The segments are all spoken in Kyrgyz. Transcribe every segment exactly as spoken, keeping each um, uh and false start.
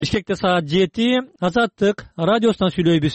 Бишкекте саат жети, Азаттык радиосунан сүйлөйбүз.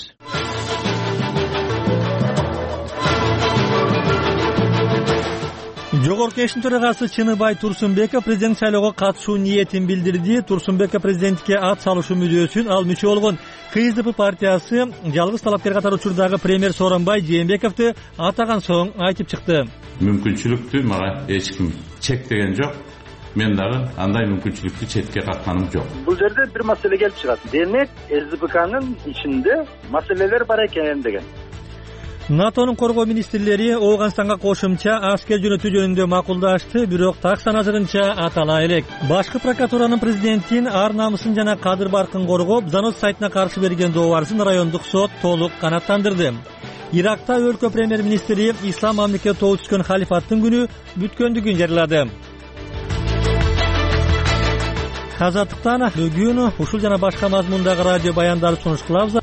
Жогорку Кеңештин төрагасы Чыныбай Турсунбеков президент шайлоого катышуу ниетин билдирди. Турсунбеков президенттикке ат салышуу мүдөөсүн ал мүчө болгон КСДП партиясы жалгыз талапкер катары учурдагы премьер Сооронбай Жээнбековду атаган соң айтып чыкты. Мүмкүнчүлүктү мага эч ким чектеген жок. Мен дагы андай мүмкүнчүлүктү четке какканым жок. Бул жерде бир маселе келип чыгат. Демек, СДПКнын ичинде маселелер бар экен деген. НАТОнун коргоо министрлери Ооганстанга кошумча аскер жөнөтүү жөнүндө макулдашты, бирок так санасырынча атала элек. Башкы прокуратуранын президенттин ар намысын жана кадыр баркын коргоп, Занос сайтына каршы берген дообарысын райондук сот толук канааттандырды. Иракта өлкө премьер-министри Ислам мамлекети тобу түшкөн халифаттын күнү бүткөндүгүн жарыялады. Азаттыктан бүгүн ушул жана башка мазмундагы радио баяндарды сунуш кылабыз.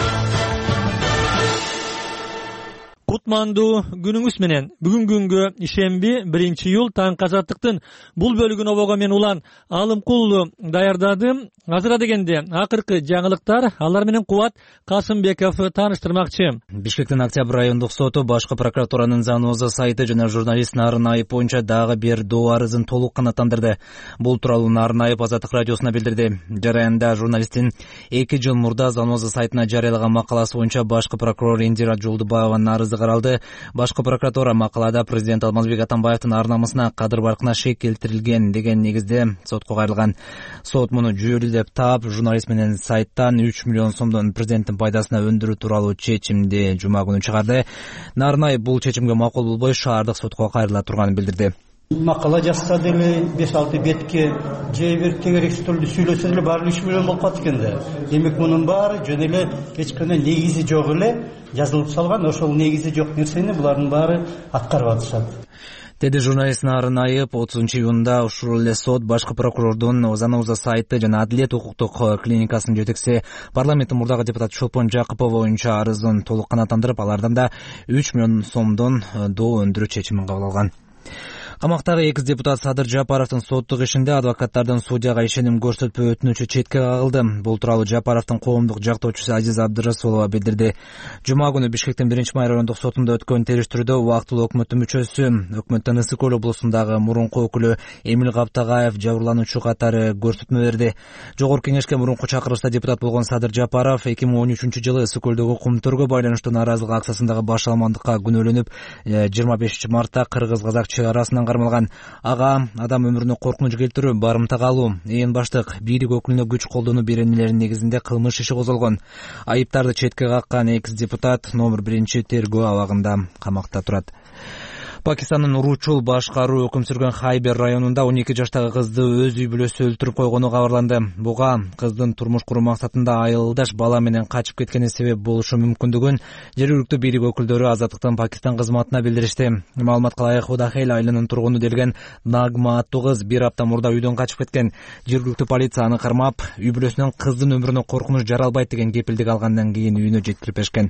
Кутмандуу күнүңүз менен. Бүгүн күнгө ишемби биринчи июль таң Азаттыктын бул бөлүгүн обого мен улан Алымкулду даярдадым. Азыра дегенде акыркы жаңылыктар, алар менен Кубат Касымбеков тааныштырмакчы. Бишкектин Октябрь райондук соту башкы прокуратуранын Заноза сайты жана журналист Нарын Айып боюнча дагы бир доо арызын толук канааттандырды. Бул тууралуу Нарын Айып Азаттык радиосуна билдирди. Жараянда журналисттин эки жыл мурда Заноза сайтына жарыялаган макаласы боюнча башкы прокурор Индира Жолдубаеванын арызы каралды. Башкы прокуратура макалада президент Алмазбек Атамбаевдин ар намысына, кадыр баркына шек келтирилген деген негизде сотко кайрылган. Сот муну жүйөлүү деп таап, журналист менен сайттан үч миллион сомдон президенттин пайдасына өндүрүү тууралуу чечимди жума күнү чыгарды. Нарынай бул чечимге макул болбой шаардык сотко кайрыла турганын билдирди. Макала жазса деле беш алты бетке же бир тегерексиз түрдө сүйлөсө деле баары үч миллион болуп калат экен да. Демек мунун баары жөн эле эч кандай негизи жок эле жазылып салган. Ошол негизи жок нерсени булардын баары аткарып атышат. Деди журналист Нарын Айып. отузунчу июнда ушул эле сот башкы прокурордун Заноза сайты жана Адилет укуктук клиникасынын жетекчиси парламенттин мурдагы депутат Чолпон Жакыпова боюнча арызын толук канааттандырып, алардан да үч миллион сомдон доо өндүрүү чечимин кабыл алган. Камактагы экс депутат Садыр Жапаровдун соттук ишинде адвокаттардын судьяга ишеним көрсөтпөө өтүнүчү четке кагылды. Бул тууралуу Жапаровдун коомдук жактоочусу Азиза Абдырасулова билдирди. Жума күнү Бишкектин биринчи май райондук сотунда өткөн териштирүүдө убактылуу өкмөттүн мүчөсү, өкмөттүн Ысык көл облусундагы мурунку өкүлү Эмил Каптагаев жабырлануучу катары көрсөтмө берди. Жогорку Кеңешке мурунку чакырылышта депутат болгон Садыр Жапаров эки миң он үчүнчү жылы Ысык көлдөгү кумтөргө байланыштуу нааразылык акциясындагы баш алмандыкка күнөөлөнүп, жыйырма бешинчи мартта кыргыз-казак чек арасынан кармалган. Ага адам өмүрүнө коркунуч келтирүү, барымта калуу, ээн баштык бийлик өкүлүнө күч колдонуу беренелеринин негизинде кылмыш иши козголгон. Айыптарды четке каккан экс депутат номер биринчи тергөө абагында камакта турат. Пакистандын Уручул башкаруу өкүм сүргөн Хайбер районунда он эки жаштагы кызды өз үй бүлөсү өлтүрүп койгону кабарланды. Буга кыздын турмуш куруу максатында айылдаш бала менен качып кеткени себеп болушу мүмкүндүгүн жергиликтүү бийлик өкүлдөрү Азаттыктын Пакистан кызматына билдиришти. Маалыматка ылайык, Удахел айылынын тургуну делген Нагма аттуу кыз бир апта мурда үйдөн качып кеткен. Жергиликтүү полиция аны кармап, үй бүлөсүнүн кыздын өмүрүнө коркунуч жаралбайт деген кепилдик алгандан кийин үйүнө жеткирип беришкен.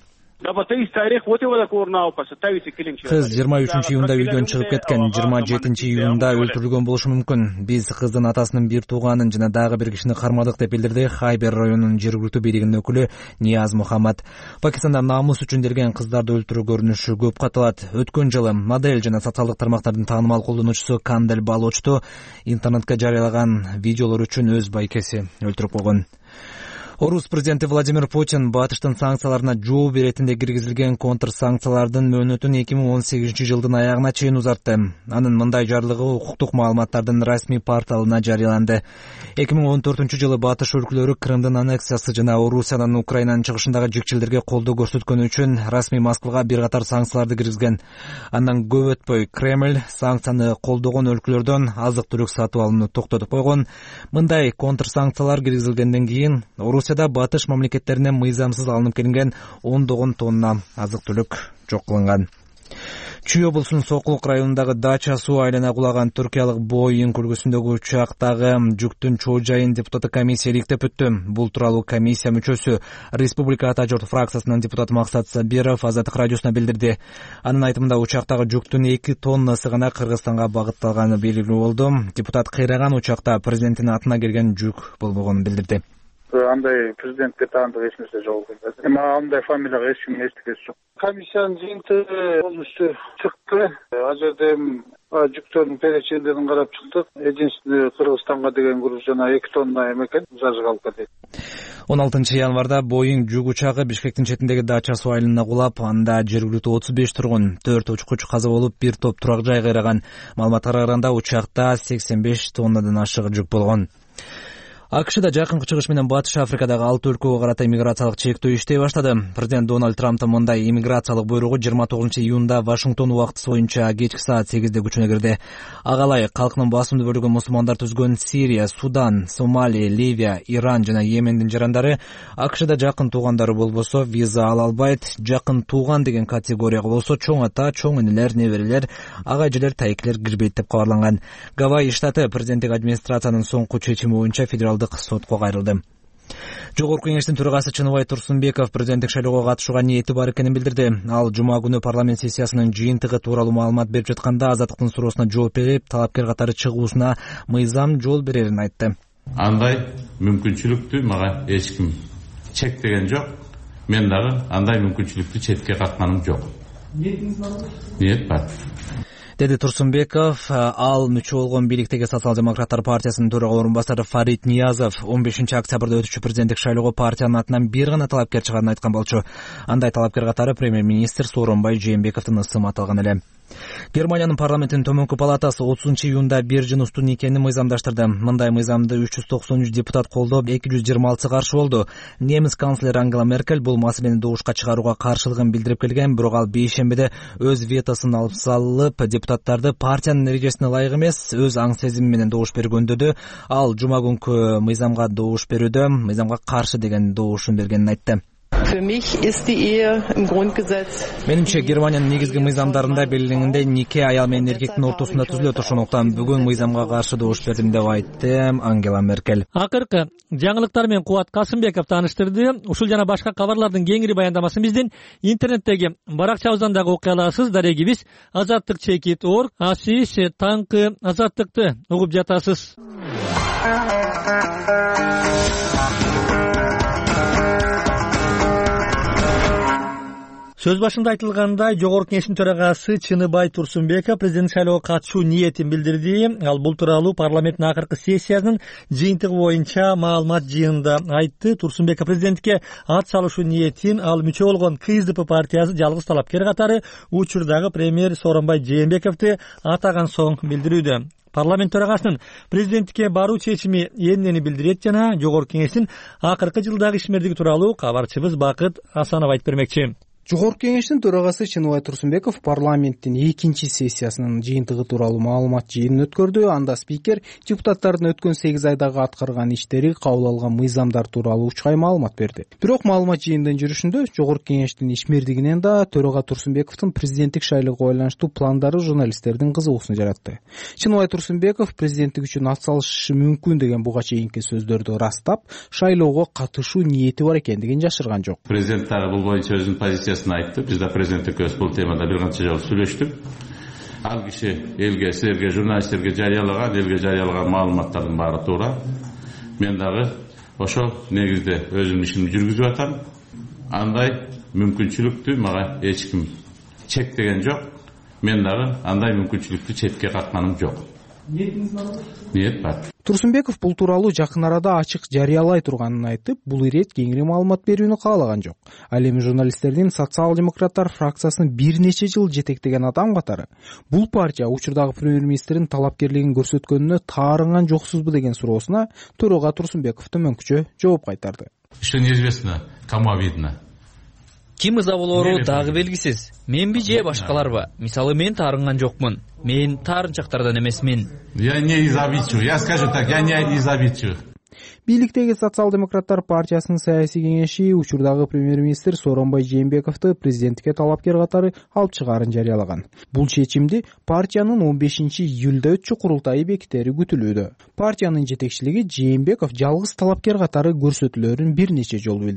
Кыз жыйырма үчүнчү июнда үйдөн чыгып кеткен, жыйырма жетинчи июнда өлтүрүлгөн болушу мүмкүн. Биз кыздын атасынын бир тууганын жана дагы бир кишини кармадык деп билдирди Хайбер районунун жергиликтүү бийлигинин өкүлү Нияз Мухаммад. Пакистанда намус үчүн делген кыздарды өлтүрүү көрүнүшү көп катылат. Өткөн жылы модель жана социалдык тармактардын таанымал колдонуучусу Кандел Балочту интернетке жарыялаган видеолор үчүн өз байкеси өлтүрүп койгон. Орус президенти Владимир Путин батыштын санкцияларына жооп беретинде киргизилген контр санкциялардын мөөнөтүн эки миң он сегизинчи жылдын аягына чейин узартты. Анын мындай жарлыгы укуктук маалыматтардын расмий порталына жарыяланды. эки миң он төртүнчү жылы батыш өлкөлөрү Крымдын аннексиясы жана Орусиянын Украинанын чыгышындагы жикчилдерге колдоо көрсөткөнү үчүн расмий Москвага бир катар санкцияларды киргизген. Андан көп өтпөй Кремль санкцияны колдогон өлкөлөрдөн азык-түлүк сатып алууну токтотуп койгон. Мындай контр санкциялар киргизилгенден кийин Орусияда батыш мамлекеттеринен мыйзамсыз алынып келинген ондогон тонна азык-түлүк жок кылынган. Чүй облусунун Сокулук районундагы Дача суу айлана кулаган түркиялык Боинг үлгүсүндөгү учактагы жүктүн чоо жайын депутаттык комиссия иликтеп өттү. Бул тууралуу комиссия мүчөсү Республика Ата журт фракциясынын депутаты Максат Сабиров Азаттык радиосуна билдирди. Анын айтымында учактагы жүктүн эки тоннасы гана Кыргызстанга багытталганы белгилүү болду. Депутат кыйраган учакта президенттин атына келген жүк болбогонун билдирди. андай президентке таандык эч нерсе жок экен. Эми андай фамилияга эч ким эстигенчи жок. Комиссиянын жыйынтыгы болушу чыкты. Ал жерде жүктөрдүн перечендерин карап чыктык. Единственный Кыргызстанга деген груз жана эки тонна эме экен, зажигалка дейт. он алтынчы январда Боeing жүк учагы Бишкектин четиндеги Дача суу айылына кулап, анда жергиликтүү отуз беш тургун, төрт учкуч каза болуп, бир топ турак жай кыйраган. Маалыматка караганда учакта сексен беш тоннадан ашык жүк болгон. АКШда жакынкы чыгыш менен Батыш Африкадагы алты өлкөгө карата иммиграциялык чектөө иштей баштады. Президент Дональд Трамптын мындай иммиграциялык буйругу жыйырма тогузунчу июнда Вашингтон убактысы боюнча кечки саат сегизде күчүнө кирди. Ага ылайык калкынын басымдуу бөлүгү мусулмандар түзгөн Сирия, Судан, Сомали, Ливия, Иран жана Йемендин жарандары АКШда жакын туугандары болбосо виза ала албайт. Жакын тууган деген категорияга болсо чоң ата, чоң инилер, неберелер, агайжылар, тайкелер кирбейт деп кабарланган. Гавайи штаты президенттик администрациянын соңку чечими боюнча федералдык сотко кайрылды. Жогорку кеңештин төрагасы Чыныбай Турсунбеков президенттик шайлоого катышууга ниети бар экенин билдирди. Ал жума күнү парламент сессиясынын жыйынтыгы тууралуу маалымат берип жатканда Азаттыктын суроосуна жооп берип, талапкер катары чыгуусуна мыйзам жол берерин айтты. Андай мүмкүнчүлүктү мага эч ким чектеген жок. Мен дагы андай мүмкүнчүлүктү четке какканым жок. Ниетиңиз барбы? Ниет бар. Деди Турсунбеков. Ал мүчө болгон бийликтеги Социал-демократтар партиясынын төрага орун басары Фарид Ниязов он бешинчи октябрда өтүчү президенттик шайлоого партиянын атынан бир гана талапкер чыгаарын айткан болчу. Андай талапкер катары премьер-министр Сооронбай Жээнбековдун ысымы аталган эле. Германиянын парламентинин төмөнкү палатасы отузунчу июнда бир жыныстуу никени мыйзамдаштырды. Мындай мыйзамды үч жүз токсон үч депутат колдоп, эки жүз жыйырма алтысы каршы болду. Немис канцлери Ангела Меркель бул маселени добушка чыгарууга каршылыгын билдирип келген, бирок ал бейшембиде өз ветосун алып салып, депутаттарды партиянын эрежесине ылайык эмес, өз аң сезими менен добуш бергөндөдү. Ал жума күнкү мыйзамга добуш берүүдө мыйзамга каршы деген добушун бергенин айтты. Менимче Германиянын негизги мыйзамдарында белгиленгендей нике аял менен эркектин ортосунда түзүлөт. Ошондуктан бүгүн мыйзамга каршы добуш бердим деп айтты Ангела Меркель. Акыркы жаңылыктар менен Кубат Касымбеков тааныштырды. Ушул жана башка кабарлардын кеңири баяндамасын биздин интернеттеги баракчабыздан дагы окуй аласыз. Дарегибиз азаттык чекит точка орг. А сиз таңкы азаттыкты угуп жатасыз. Сөз башында айтылгандай, Жогорку кеңештин төрагасы Чыныбай Турсунбеков президент шайлоого катышуу ниетин билдирди. Ал бул тууралуу парламенттин акыркы сессиясынын жыйынтыгы боюнча маалымат жыйынында айтты. Турсунбеков президентке ат салышуу ниетин ал мүчө болгон КСДП партиясы жалгыз талапкер катары учурдагы премьер Сооронбай Жээнбековду атаган соң билдирүүдө. Парламент төрагасынын президенттикке баруу чечими эмнени билдирет жана Жогорку кеңештин акыркы жылдагы ишмердиги тууралуу кабарчыбыз Бакыт Асанов айтып бермекчи. Жогорку кеңештин төрагасы Чыныбай Турсунбеков парламенттин экинчи сессиясынын жыйынтыгы тууралуу маалымат жыйынын өткөрдү. Анда спикер депутаттардын өткөн сегиз айдагы аткарган иштери, кабыл алган мыйзамдар тууралуу учкай маалымат берди. Бирок маалымат жыйынынын жүрүшүндө Жогорку кеңештин ишмердигинен да төрага Турсунбековдун президенттик шайлоого байланыштуу пландары журналисттердин кызыгуусун жаратты. Чыныбай Турсунбеков президенттик үчүн ат салышы мүмкүн деген буга чейинки сөздөрдү ырастап, шайлоого катышуу ниети бар экендигин жашырган жок. Президент дагы бул боюнча өзүнүн позициясын айтты. Биз да президент экөөбүз бул темада бир канча жолу сүйлөштүк. Ал киши элге, силерге, журналисттерге жарыялаган, элге жарыялаган маалыматтардын баары туура. Мен дагы ошол негизде өзүмдүн ишимди жүргүзүп атам. Андай мүмкүнчүлүктү мага эч ким чектеген жок. Мен дагы андай мүмкүнчүлүктү четке какканым жок. Ниетиңиз барбы? Ниет бар. Турсунбеков бул тууралуу жакын арада ачык жарыялай турганын айтып, бул ирет кеңири маалымат берүүнү каалаган жок. Ал эми журналисттердин Социал-демократтар фракциясын бир нече жыл жетектеген адам катары бул партия учурдагы премьер-министрдин талапкерлигин көрсөткөнүнө таарынган жоксузбу деген суроосуна төрага Турсунбеков төмөнкүчө жооп кайтарды. Что неизвестно, кому видно. Ким ыза болору дагы белгисиз. Менби же башкаларбы? Мисалы мен таарынган жокмун. Мен таарынчактардан эмесмин. Я не из обидчивых. Я скажу так, я не из обидчивых. Бийликтеги Социал-демократтар партиясынын саясий кеңеши учурдагы премьер-министр Сооронбай Жээнбековду президенттикке талапкер катары алып чыгаарын жарыялаган. Бул чечимди партиянын он бешинчи июлда өтчү курултайы бекитери күтүлүүдө. Партиянын жетекчилиги Жээнбеков жалгыз талапкер катары көрсөтүлөрүн бир нече жолу билдирген.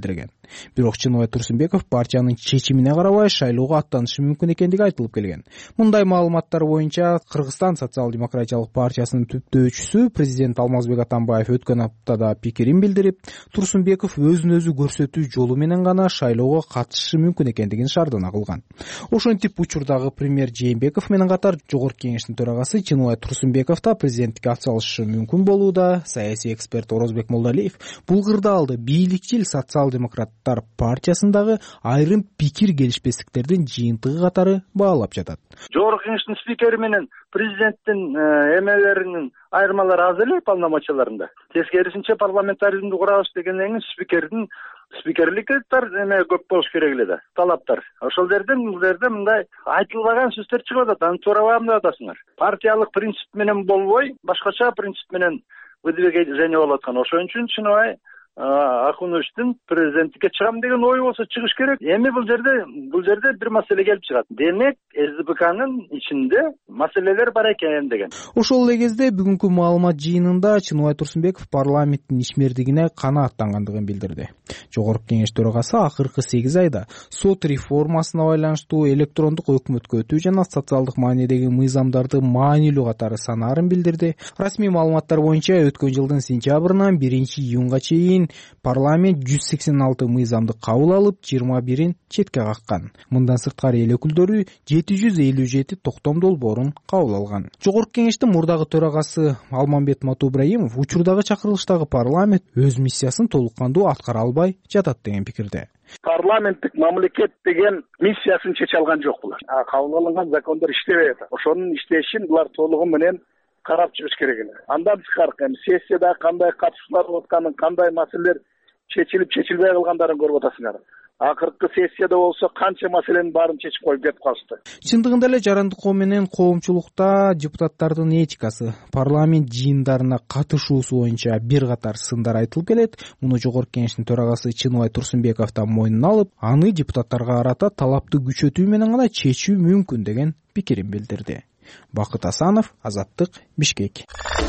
Бирок Чыныбай Турсунбеков партиянын чечимине карабай шайлоого аттанышы мүмкүн экендиги айтылып келген. Мындай маалыматтар боюнча Кыргызстан социал-демократиялык партиясынын түптөөчүсү президент Алмазбек Атамбаев өткөн аптада пикирин билдирип, Турсунбеков өзүн өзү көрсөтүү жолу менен гана шайлоого катышышы мүмкүн экендигин шаардана кылган. Ошентип учурдагы премьер Жээнбеков менен катар Жогорку Кеңештин төрагасы Чыныбай Турсунбеков да президенттикке атсалышы мүмкүн болууда. Саясий эксперт Орозбек Молдалиев бул кырдаалды бийликчил социал-демократтар партиясындагы айрым пикир келишпестиктердин жыйынтыгы катары баалап жатат. Жогорку Кеңештин спикери менен президенттин эмелеринин айырмалары аз эле полномочияларында. Тескерисинче парламентаризмди курабыз дегенден кийин спикердин спикерликке эме көп болуш керек эле да, талаптар. Ошол жерден бул жерде мындай айтылбаган сөздөр чыгып атат. Аны туура бабында атасыңар. Партиялык принцип менен болбой, башкача принцип менен выдвижение болуп аткан. Ошон үчүн Чыныбай Акуновичтин президенттикке чыгам деген ою болсо чыгыш керек. Эми бул жерде бул жерде бир маселе келип чыгат. Демек, СДПКнын ичинде маселелер бар экен деген. Ошол эле кезде бүгүнкү маалымат жыйынында Чыныбай Турсунбеков парламенттин ишмердигине канааттангандыгын билдирди. Жогорку Кеңеш төрагасы акыркы сегиз айда сот реформасына байланыштуу электрондук өкмөткө өтүү жана социалдык маанидеги мыйзамдарды маанилүү катары санаарын билдирди. Расмий маалыматтар боюнча өткөн жылдын сентябрынан биринчи июнга чейин парламент жүз сексен алты мыйзамды кабыл алып, жыйырма бирин четке каккан. Мындан сырткары эл өкүлдөрү жети жүз элүү жети токтом долбоорун кабыл алган. Жогорку Кеңештин мурдагы төрагасы Алмамбет Матубраимов учурдагы чакырылыштагы парламент өз миссиясын толук кандуу аткара албай жатат деген пикирде. Парламенттик мамлекет деген миссиясын чече алган жок булар. Кабыл алынган закондор иштебей атат. Ошонун иштешин булар толугу менен карап чыгыш керек эле. Андан тышкары эми сессияда кандай катышуулар болуп атканын, кандай маселелер чечилип чечилбей калгандарын көрүп атасыңар. Акыркы сессияда болсо канча маселенин баарын чечип коюп кетип калышты. Чындыгында эле жарандык менен коомчулукта депутаттардын этикасы, парламент жыйындарына катышуусу боюнча бир катар сындар айтылып келет. Муну Жогорку Кеңештин төрагасы Чыныбай Турсунбеков да мойнуна алып, аны депутаттарга карата талапты күчөтүү менен гана чечүү мүмкүн деген пикирин билдирди. Бакыт Асанов, Азаттык, Бишкек.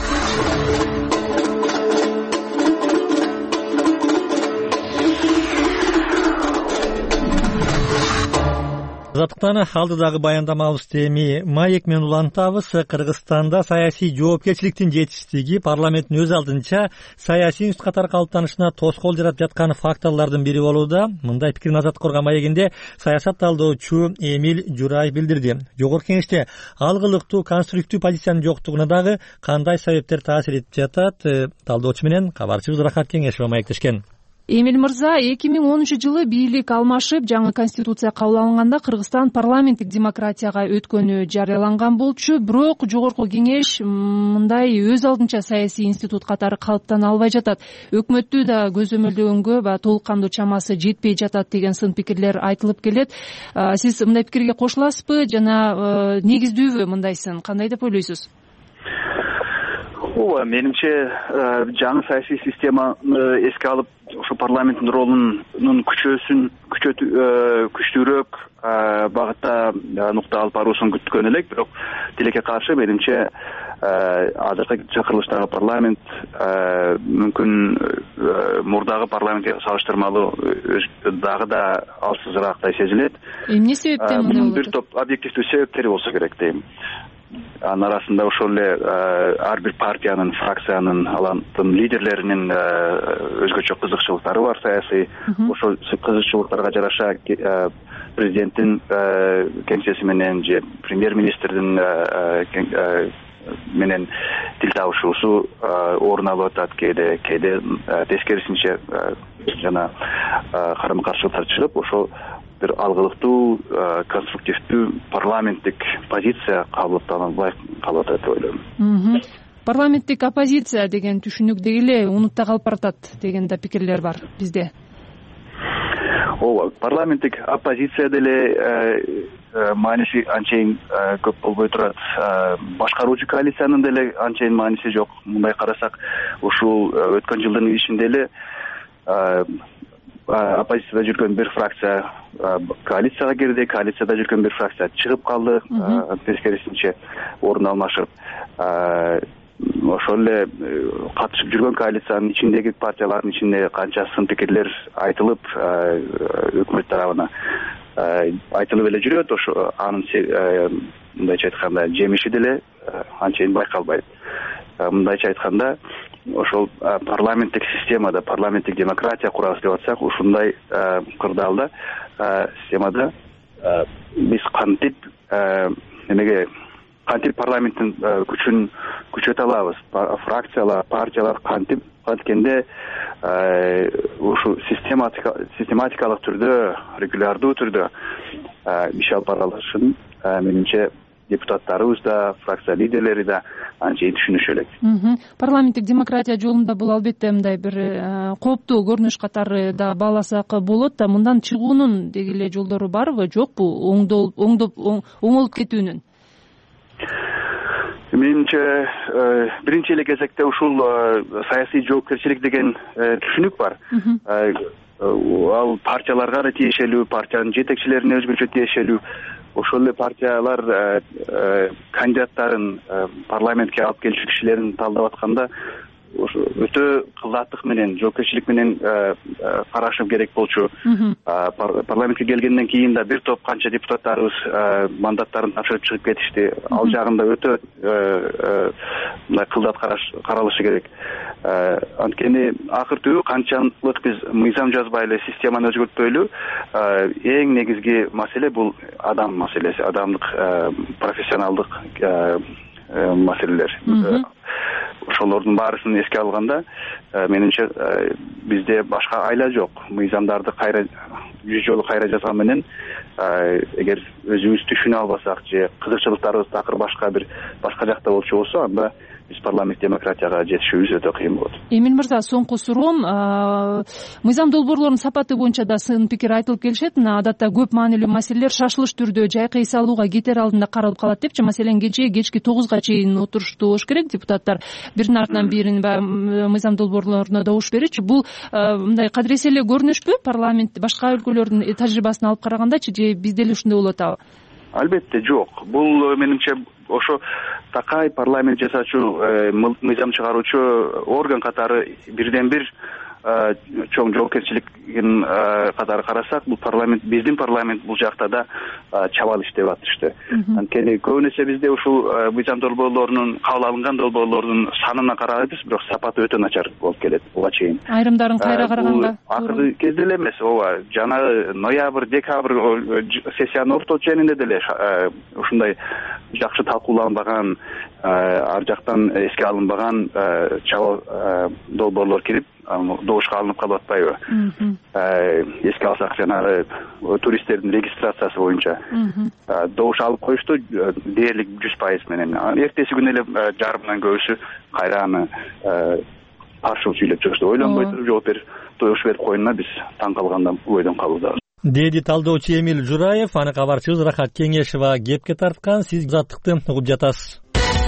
Азаттыктан алдыдагы баяндамабызды эми маек менен улантабыз. Кыргызстанда саясий жоопкерчиликтин жетишсиздиги парламенттин өз алдынча саясий институт катары калыптанышына тоскоол жаратып жаткан факторлордун бири болууда. Мындай пикирин Азаттык маегинде саясат талдоочу Эмиль Журай билдирди. Жогорку Кеңеште алгылыктуу конструктив позициянын жоктугуна дагы кандай себептер таасир этип жатат? Талдоочу менен кабарчыбыз Рахат Кеңешова маектешкен. Эмиль мырза, эки миң онунчу жылы бийлик алмашып, жаңы конституция кабыл алынганда Кыргызстан парламенттик демократияга өткөнү жарыяланган болчу, бирок Жогорку Кеңеш мындай өз алдынча саясий институт катары калыптана албай жатат. Өкмөттү да көзөмөлдөгөнгө ба толук кандуу чамасы жетпей жатат деген сын пикирлер айтылып келет. Сиз мындай пикирге кошуласызбы жана негиздүүбү мындай сын? Кандай деп ойлойсуз? Ооба, менимче жаңы саясий системаны эске алып, ошо парламенттин ролунун күчөөсүн күчтүүрөөк багытта нукта алып баруусун күткөн элек, бирок тилекке каршы менимче азыркы чакырылыштагы парламент мүмкүн мурдагы парламентке салыштырмалуу дагы да алсызыраактай сезилет. Эмне себептен мындай болот? Бир топ объективдүү себептери болсо керек дейм. Анын арасында ошол эле ар бир партиянын, фракциянын, алардын лидерлеринин өзгөчө кызыкчылыктары бар саясий. Ошол кызыкчылыктарга жараша президенттин кеңсеси менен же премьер-министрдин менен тил табышуусу орун алып атат, кээде кээде тескерисинче жана карама каршылыктар чыгып, ошол бир алгылыктуу конструктивдүү парламенттик позиция кабылданбай калат деп ойлойм. Парламенттик оппозиция деген түшүнүк деги эле унутта калып баратат деген да пикирлер бар бизде. Ооба, парламенттик оппозиция деле мааниси анчейин көп болбой турат. Башкаруучу коалициянын деле анчейин мааниси жок. Мындай карасак, ушул өткөн жылдын ишинде эле оппозицияда жүргөн бир фракция коалицияга кирди, коалицияда жүргөн бир фракция чыгып калды, тескерисинче орун алмашып. ошол эле катышып жүргөн коалициянын ичиндеги партиялардын ичинде канча сын пикирлер айтылып өкмөт тарабына айтылып эле жүрөт, ошо анын мындайча айтканда жемиши деле анчейин байкалбайт. Мындайча айтканда ошол парламенттик системада, парламенттик демократия курабыз деп атсак, ушундай кырдаалда системада биз кантип эмеге кантип парламенттин күчүн күчөтө алабыз, фракциялар, партиялар кантип анткенде ушу систематикалык түрдө, регулярдуу түрдө иш алып барылышын менимче депутаттарыбыз да, фракция лидерлери да анчейин түшүнүшү элек. Парламенттик демократия жолунда бул албетте мындай бир кооптуу көрүнүш катары да бааласак болот да, мындан чыгуунун деги эле жолдору барбы, жокпу, оңдоп оңолуп кетүүнүн? Менимче биринчи эле кезекте ушул саясий жоопкерчилик деген түшүнүк бар. Ал партияларга да тиешелүү, партиянын жетекчилерине өзгөчө тиешелүү. Ошол эле партиялар кандидаттарын парламентке алып келчү кишилерин талдап атканда өтө кылдаттык менен, жоопкерчилик менен карашып керек болчу. Парламентке келгенден кийин да бир топ канча депутаттарыбыз мандаттарын тапшырып чыгып кетишти. Ал жагында өтө мындай кылдат каралышы керек. Анткени акыр түбү канчалык биз мыйзам жазбай эле системаны өзгөртпөйлү, эң негизги маселе бул адам маселеси, адамдык, профессионалдык маселелер. Ошолордун баарысын эске алганда, менимче бизде башка айла жок. Мыйзамдарды кайра жүз жолу кайра жазган менен, эгер өзүбүз түшүнө албасак же кызыкчылыктарыбыз такыр башка бир башка жакта болчу болсо, анда биз парламент демократияга жетишүүбүз өтө кыйын болот. Эмил мырза, соңку суроом, мыйзам долбоорлорунун сапаты боюнча да сын пикир айтылып келишет. Адатта көп маанилүү маселелер шашылыш түрдө жайкы эс алууга кетер алдында каралып калат депчи. Маселен, кечээ кечки тогузга чейин отурушту болуш керек, депутаттар биринин артынан бирин мыйзам долбоорлоруна добуш беричи. Бул мындай кадыресе эле көрүнүшпү? Парламент башка өлкөлөрдүн тажрыйбасын алып карагандачы, же бизде эле ушундай болуп атабы? Албетте жок. Бул менимче ошо такай парламент жасаучу, мыйзам чыгаруучу орган катары бирден бир чоң жоопкерчилигин катары карасак, бул парламент, биздин парламент бул жакта да чабал иштеп атышты. Анткени көбүнесе бизде ушул мыйзам долбоорлорунун, кабыл алынган долбоорлордун санына карайбыз, бирок сапаты өтө начар болуп келет буга чейин. Айрымдарын кайра караганга акыркы кезде эле эмес, ооба, жанагы ноябрь, декабрь сессиянын орто ченинде деле ушундай жакшы талкууланбаган, ар жактан эске алынбаган чабал долбоорлор кирип добушка алынып калып атпайбы? Эске алсак, жанагы туристтердин регистрациясы боюнча добуш алып коюшту дээрлик жүз пайыз менен. Эртеси күнү эле жарымдан көбүсү кайра аны каршылык сүйлөп чыгышту. Ойлонбой туруп жооп берип, добуш берип коюуна биз таң калгандан ойдон калуудабыз. Деди талдоочу Эмил Жураев, аны кабарчыбыз Рахат Кеңешова кепке тарткан. Сиз заттыкты угуп жатасыз.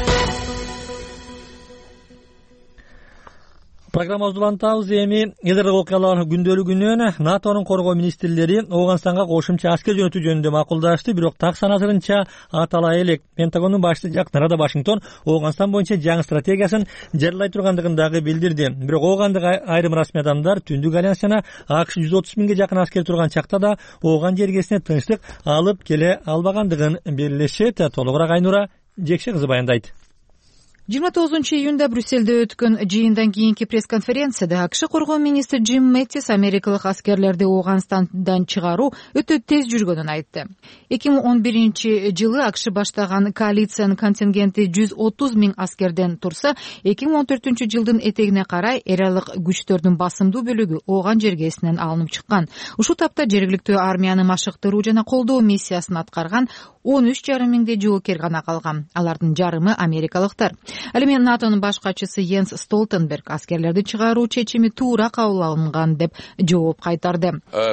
Программабызды улантабыз. Эми элдердик окуялар күндөлүгүнөн НАТОнун коргоо министрлери Ооганстанга кошумча аскер жөнөтүү жөнүндө макулдашты, бирок так сан азырынча атала элек. Пентагондун башчысы жакын арада Вашингтон Ооганстан боюнча жаңы стратегиясын жарыялай тургандыгын дагы билдирди. Бирок оогандык айрым расмий адамдар Түндүк альянс жана АКШ жүз отуз миңге жакын аскер турган чакта да Ооган жергесине тынчтык алып келе албагандыгын белгилешет. Толугураак Айнура Жекше кызы баяндайт. жыйырма тогузунчу июнда Брюссельде өткөн жыйындан кийинки пресс-конференцияда АКШ коргоо министри Джим Мэттис америкалык аскерлерди Ооганстандан чыгаруу өтө тез жүргөнүн айтты. эки миң он биринчи жылы АКШ баштаган коалициянын контингенти жүз отуз миң аскерден турса, эки миң он төртүнчү жылдын этегине карай эралык күчтөрдүн басымдуу бөлүгү Ооган жергесинен алынып чыккан. Ушул тапта жергиликтүү армияны машыктыруу жана колдоо миссиясын аткарган он үч жарым миңдей жоокер гана калган. Алардын жарымы америкалыктар. Ал эми НАТОнун баш катчысы Йенс Столтенберг аскерлерди чыгаруу чечими туура кабыл алынган деп жооп кайтарды.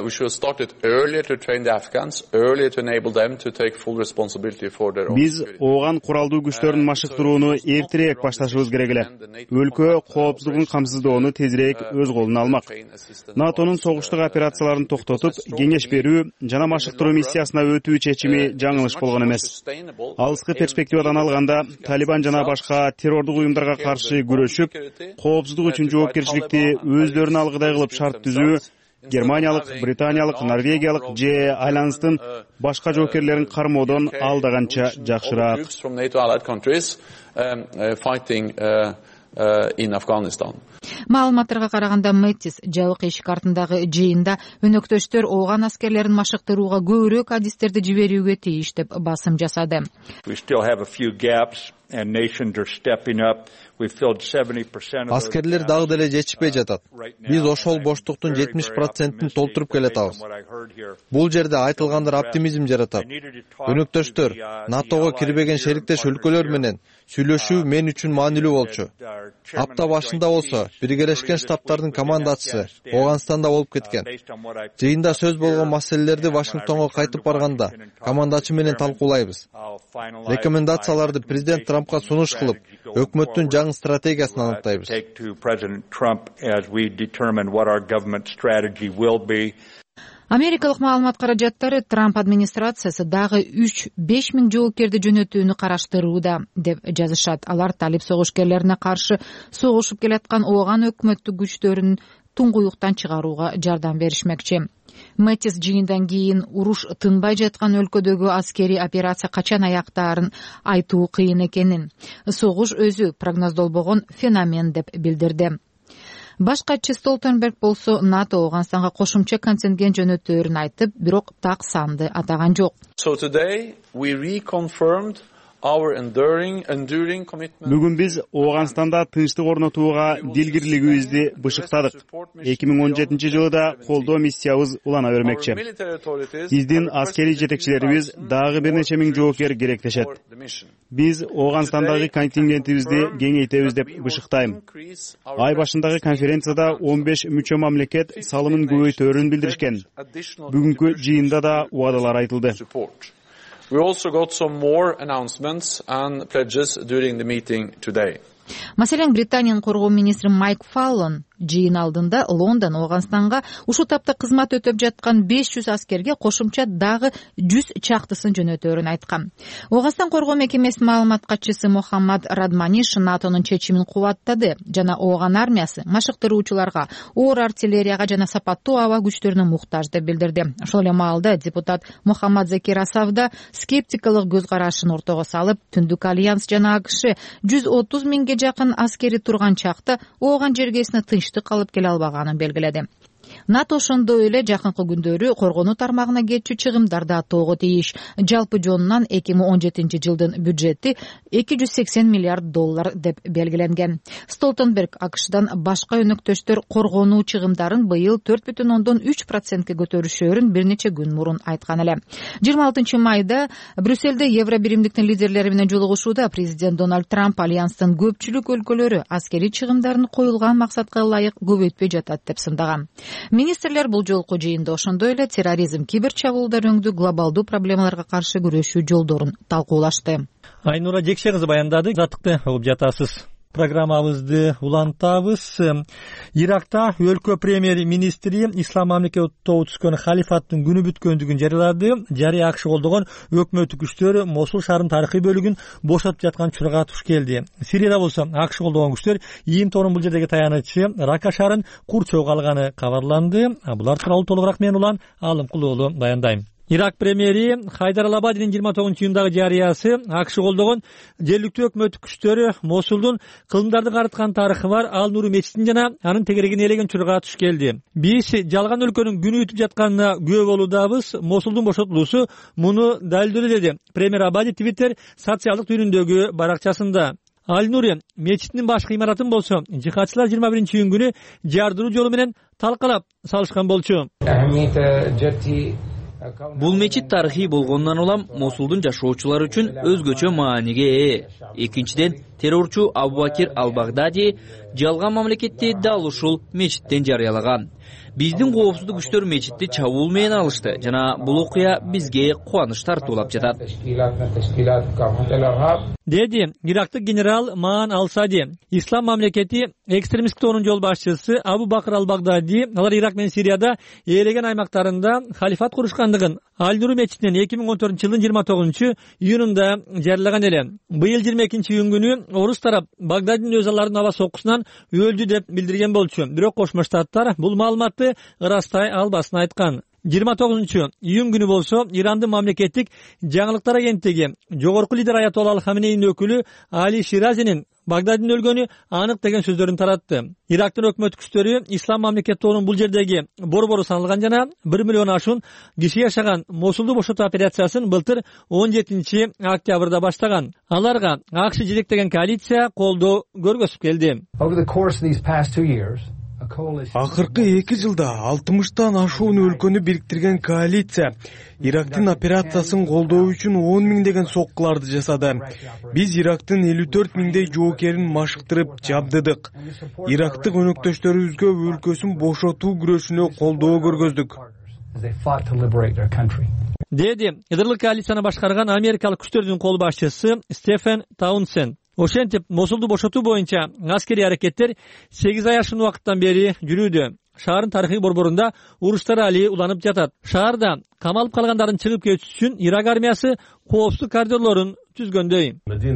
Биз Ооган куралдуу күчтөрүн машыктырууну эртерээк башташыбыз керек эле. Өлкө коопсуздугун камсыздоону тезирээк өз колуна алмак. НАТОнун согуштук операцияларын токтотуп, кеңеш берүү жана машыктыруу миссиясына өтүү чечими жаңылыш болгон эмес. Алыскы перспективадан алганда, Талибан жана башка террордук уюмдарга каршы күрөшүп, коопсуздук үчүн жоопкерчиликти өздөрүнө алгыдай кылып шарт түзүү Германиялык, Британиялык, Норвегиялык же Альянстын башка жоопкерлерин кармоодон алдаганча жакшыраак. Маалыматтарга караганда Мэттис жабык эшик артындагы жыйында өнөктөштөр ооган аскерлерин машыктырууга көбүрөөк адистерди жиберүүгө тийиш деп басым жасады. Аскерлер дагы деле жетишпей жатат. Биз ошол боштуктун жетимиш процентин толтуруп келатабыз. Бул жерде айтылгандар оптимизм жаратат. Өнөктөштөр, НАТОго кирбеген шериктеш өлкөлөр менен сүйлөшүү мен үчүн маанилүү болчу. Апта башында болсо Биргелешкен Штаттардын командачысы Ооганстанда болуп кеткен. Жыйында сөз болгон маселелерди Вашингтонго кайтып барганда командачы менен талкуулайбыз. Рекомендацияларды президент Трампка сунуш кылып, өкмөттүн жаңы стратегиясын аныктайбыз. Америкалык маалымат каражаттары Трамп администрациясы дагы үч беш миң жоопкерди жөнөтүүнү караштырууда деп жазышат. Алар талип согушкерлерине каршы согушуп келаткан ооган өкмөттүк күчтөрүн туңгуюктан чыгарууга жардам беришмекчи. Мэттис жыйындан кийин уруш тынбай жаткан өлкөдөгү аскерий операция качан аяктаарын айтуу кыйын экенин, согуш өзү прогноздолбогон феномен деп билдирди. Баш катчы Столтенберг болсо НАТО Ооганстанга кошумча контингент жөнөтөөрүн айтып, бирок так санды атаган жок. Бүгүн биз Ооганстанда тынчтык орнотууга дилгирлигибизди бышыктадык. эки миң он жетинчи жылда колдоо миссиябыз улана бермекчи. Биздин аскерий жетекчилерибиз дагы бир нече миң жоопкер керектешет. Биз Ооганстандагы контингентибизди кеңейтебиз деп бышыктайм. Ай башындагы конференцияда он беш мүчө мамлекет салымын көбөйтөөрүн билдиришкен. Бүгүнкү жыйында да убадалар айтылды. We also got some more announcements and pledges during the meeting today. Маселен, Британиянын коргоо министри Майк Фаллон жыйын алдында Лондон Ооганстанга ушул тапта кызмат өтөп жаткан беш жүз аскерге кошумча дагы жүз чактысын жөнөтөөрүн айткан. Ооганстан коргоо мекемесинин маалымат катчысы Мохаммад Радманиш НАТОнун чечимин кубаттады жана ооган армиясы машыктыруучуларга, оор артиллерияга жана сапаттуу аба күчтөрүнө муктаж деп билдирди. Ошол эле маалда депутат Мухаммад Закир Асав да скептикалык көз карашын ортого салып, Түндүк альянс жана АКШ жүз отуз миңге жакын аскери турган чакта ооган жергесине тынчтык алып келе албаганын белгиледи. НАТО ошондой эле жакынкы күндөрү коргонуу тармагына кетчү чыгымдарды аттоого тийиш. Жалпы жонунан эки миң он жетинчи жылдын бюджети эки жүз сексен миллиард доллар деп белгиленген. Столтенберг АКШдан башка өнөктөштөр коргонуу чыгымдарын быйыл төрт бүтүн ондон үч процентке көтөрүшөөрүн бир нече күн мурун айткан эле. жыйырма алтынчы майда Брюссельде Евро биримдиктин лидерлери менен жолугушууда президент Дональд Трамп альянстын көпчүлүк өлкөлөрү аскерий чыгымдарын коюлган максатка ылайык көбөйтпөй жатат деп сындаган. Министрлер бул жолку жыйында ошондой эле терроризм, кибер чабуулдар өңдүү глобалдуу проблемаларга каршы күрөшүү жолдорун талкуулашты. Айнура Жекше кызы баяндады. Жатыкты угуп жатасыз. Программабызды улантабыз. Иракта өлкө премьер-министри ислам мамлекетине түшкөн халифаттын күнү бүткөндүгүн жарыялады. Жарыя АКШ колдогон өкмөттүк күчтөр Мосул шаарынын тарыхый бөлүгүн бошотуп жаткан чурга туш келди. Сирияда болсо АКШ колдогон күчтөр ийин тоонун бул жердеги таянычы Рака шаарын курчоого алганы кабарланды. Булар тууралуу толугураак мен улан Алымкул уулу баяндайм. Ирак премьери Хайдар Алабадинин жыйырма тогузунчу июндагы жарыясы АКШ колдогон жергиликтүү өкмөттүк күчтөрү Мосулдун кылымдарды карыткан тарыхы бар Ал Нур мечитин жана анын тегерегин ээлеген чурга туш келди. Биз жалган өлкөнүн күнү өтүп жатканына күбө болуудабыз. Мосулдун бошотулуусу муну далилдөө деди премьер Абади Твиттер социалдык түрүндөгү баракчасында. Ал Нур мечитинин башкы имаратын болсо жихадчылар жыйырма биринчи июнь күнү жардыруу жолу менен талкалап салышкан болчу. Бул мечит тарыхый болгондон улам Мосулдун жашоочулары үчүн өзгөчө мааниге ээ. Экинчиден, террорчу Абу Бакир Ал-Багдади жалган мамлекетти дал ушул мечиттен жарыялаган. Биздин коопсуздук күчтөр мечитти чабуул менен алышты жана бул окуя бизге кубаныч тартуулап жатат. Деди Ирактык генерал Маан Ал-Сади. Ислам мамлекети экстремисттик тоонун жол башчысы Абу Бакыр Ал-Багдади алар Ирак менен Сирияда ээлеген аймактарында халифат курушкандыгын Ал-Нур мечитинен эки миң он төртүнчү жылдын жыйырма тогузунчу июнунда жарыяган эле. Быйыл жыйырма экинчи июнь күнү орус тарап Багдаддин өз алардын аба соккусунан өлдү деп билдирген болчу. Бирок Кошмо Штаттар бул маалыматты ырастай албасын айткан. жыйырма тогузунчу июнь күнү болсо Ирандын мамлекеттик жаңылыктар агенттиги жогорку лидер Аятолла Аль-Хаменейдин өкүлү Али Ширазинин Багдаддин өлгөнү анык деген сөздөрүн таратты. Ирактын өкмөт күчтөрү Ислам мамлекетторунун бул жердеги борбору саналган жана бир миллион ашуун киши жашаган Мосулду бошотуу операциясын былтыр он жетинчи октябрда баштаган. Аларга АКШ жетектеген коалиция колдоо көргөзүп келди. Акыркы эки жылда алтымыштан ашуун өлкөнү бириктирген коалиция Ирактын операциясын колдоо үчүн он миңдеген соккуларды жасады. Биз Ирактын элүү төрт миңдей жоокерин машыктырып жабдыдык. Ирактык өнөктөштөрүбүзгө өлкөсүн бошотуу күрөшүнө колдоо көргөздүк. Деди Идырлык коалицияны башкарган америкалык күчтөрдүн кол башчысы Стефен Таунсенд. Ошентип Мосулду бошотуу боюнча аскерий аракеттер сегиз ай ашуун убакыттан бери жүрүүдө. Шаардын тарыхый борборунда уруштар али уланып жатат. Шаарда камалып калгандардын чыгып кетиши үчүн Ирак армиясы коопсуздук коридорлорун түзгөндөй.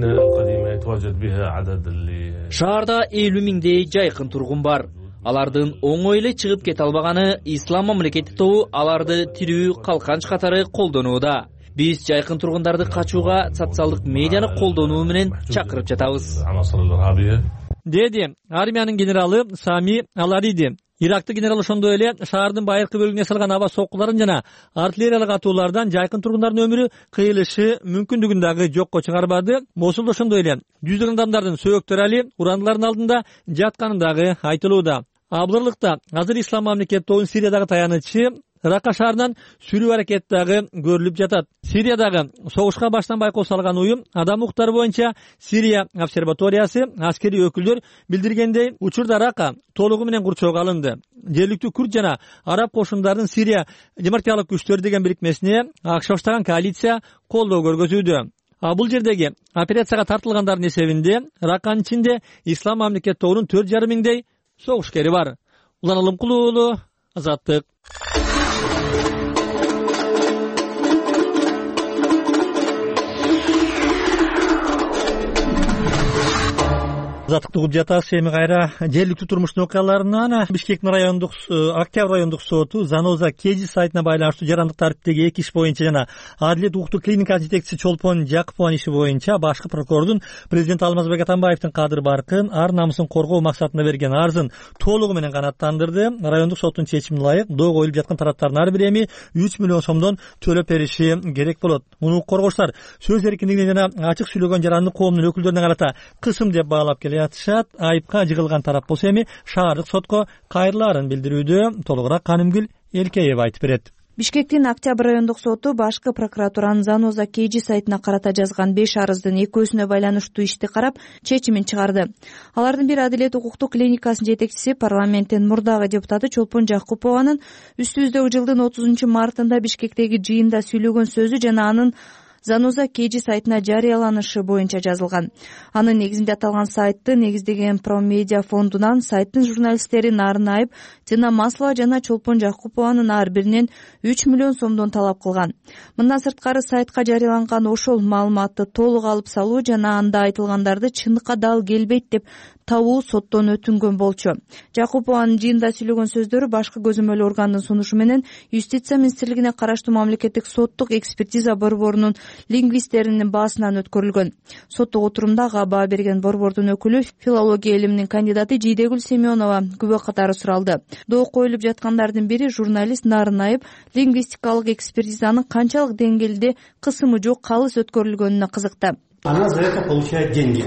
Шаарда элүү миңдей жайкын тургун бар. Алардын оңой эле чыгып кете албаганы Ислам мамлекети тобу аларды тирүү калканч катары колдонууда. Биз жайкын тургундарды качууга социалдык медианы колдонуу менен чакырып жатабыз. Деди армиянын генералы Сами Алариди. Ирактык генерал ошондой эле шаардын байыркы бөлүгүнө салган аба соккуларын жана артиллериялык атуулардан жайкын тургундардын өмүрү кыйылышы мүмкүндүгүн дагы жокко чыгарбады. Мосулда ошондой эле жүздөгөн адамдардын сөөктөрү али урандылардын алдында жатканы дагы айтылууда. Абдырлыкта азыр Ислам мамлекети тобунун Сириядагы таянычы Рака шаарынан сүрүү аракети дагы көрүлүп жатат. Сириядагы согушка баштан байкоо салган уюм адам укуктары боюнча Сирия обсерваториясы аскерий өкүлдөр билдиргендей, учурда Рака толугу менен курчоого алынды. Жергиликтүү күрд жана араб кошундардын Сирия демократиялык күчтөр деген бирикмесине АКШ баштаган коалиция колдоо көргөзүүдө. А бул жердеги операцияга тартылгандардын эсебинде Раканын ичинде Ислам мамлекети тобунун төрт жарым миңдей согушкери бар. Улан Алымкул уулу, Азаттык. Азаттыктуу жатабыз эми кайра жергиликтүү турмуштун окуяларынан. Бишкектин райондук Октябрь райондук соту Заноза Кежи сайтына байланыштуу жарандык тариптеги эки иш боюнча жана Адилет укуктук клиникасынын жетекчиси Чолпон Жакыпованын иши боюнча башкы прокурордун президент Алмазбек Атамбаевдин кадыр баркын, ар намысын коргоо максатында берген арызын толугу менен канааттандырды. Райондук соттун чечимине ылайык доо коюлуп жаткан тараптардын ар бир эми үч миллион сомдон төлөп бериши керек болот. Муну коргоочулар сөз эркиндигине жана ачык сүйлөгөн жарандык коомдун өкүлдөрүнө карата кысым деп баалап келет. Айыпка жыгылган тарап болсо эми шаардык сотко кайрылаарын билдирүүдө. Толугураак Канымгүл Элкеева айтып берет. Бишкектин Октябрь райондук соту башкы прокуратуранын Заноза Кежи сайтына карата жазган беш арыздын экөөсүнө байланыштуу ишти карап чечимин чыгарды. Алардын бири Адилет укуктук клиникасынын жетекчиси, парламенттин мурдагы депутаты Чолпон Жакыпованын үстүбүздөгү жылдын отузунчу мартында Бишкектеги жыйында сүйлөгөн сөзү жана анын Заноза Кежи сайтына жарыяланышы боюнча жазылган. Анын негизинде аталган сайтты негиздеген Промедиа фондунан сайттын журналисттери Нарын Айып, Тина Маслова жана Чолпон Жакыпованын ар биринен үч миллион сомдон талап кылган. Мындан сырткары сайтка жарыяланган ошол маалыматты толук алып салуу жана анда айтылгандарды чындыкка дал келбейт деп табуу соттон өтүнгөн болчу. Жакыпованын жыйында сүйлөгөн сөздөрү башкы көзөмөл органдын сунушу менен Юстиция министрлигине караштуу мамлекеттик соттук экспертиза борборунун лингвисттеринин баасынан өткөрүлгөн. Соттук отурумда ага баа берген борбордун өкүлү, филология илиминин кандидаты Жийдегүл Семенова күбө катары суралды. Доо коюлуп жаткандардын бири журналист Нарын Айып лингвистикалык экспертизанын канчалык деңгээлде кысымы жок калыс өткөрүлгөнүнө кызыкты. Она за это получает деньги.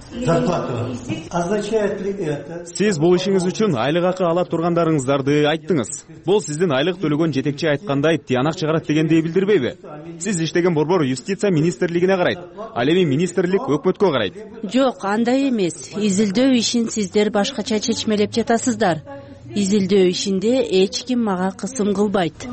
Сиз бул ишиңиз үчүн айлык акы ала тургандарыңыздарды айттыңыз. Бул сиздин айлык төлөгөн жетекчи айткандай тыянак чыгарат дегенди билдирбейби? Сиз иштеген борбор Юстиция министрлигине карайт. Ал эми министрлик өкмөткө карайт. Жок, андай эмес. Изилдөө ишин сиздер башкача чечмелеп жатасыздар. изилдөө ишинде эч ким мага кысым кылбайт.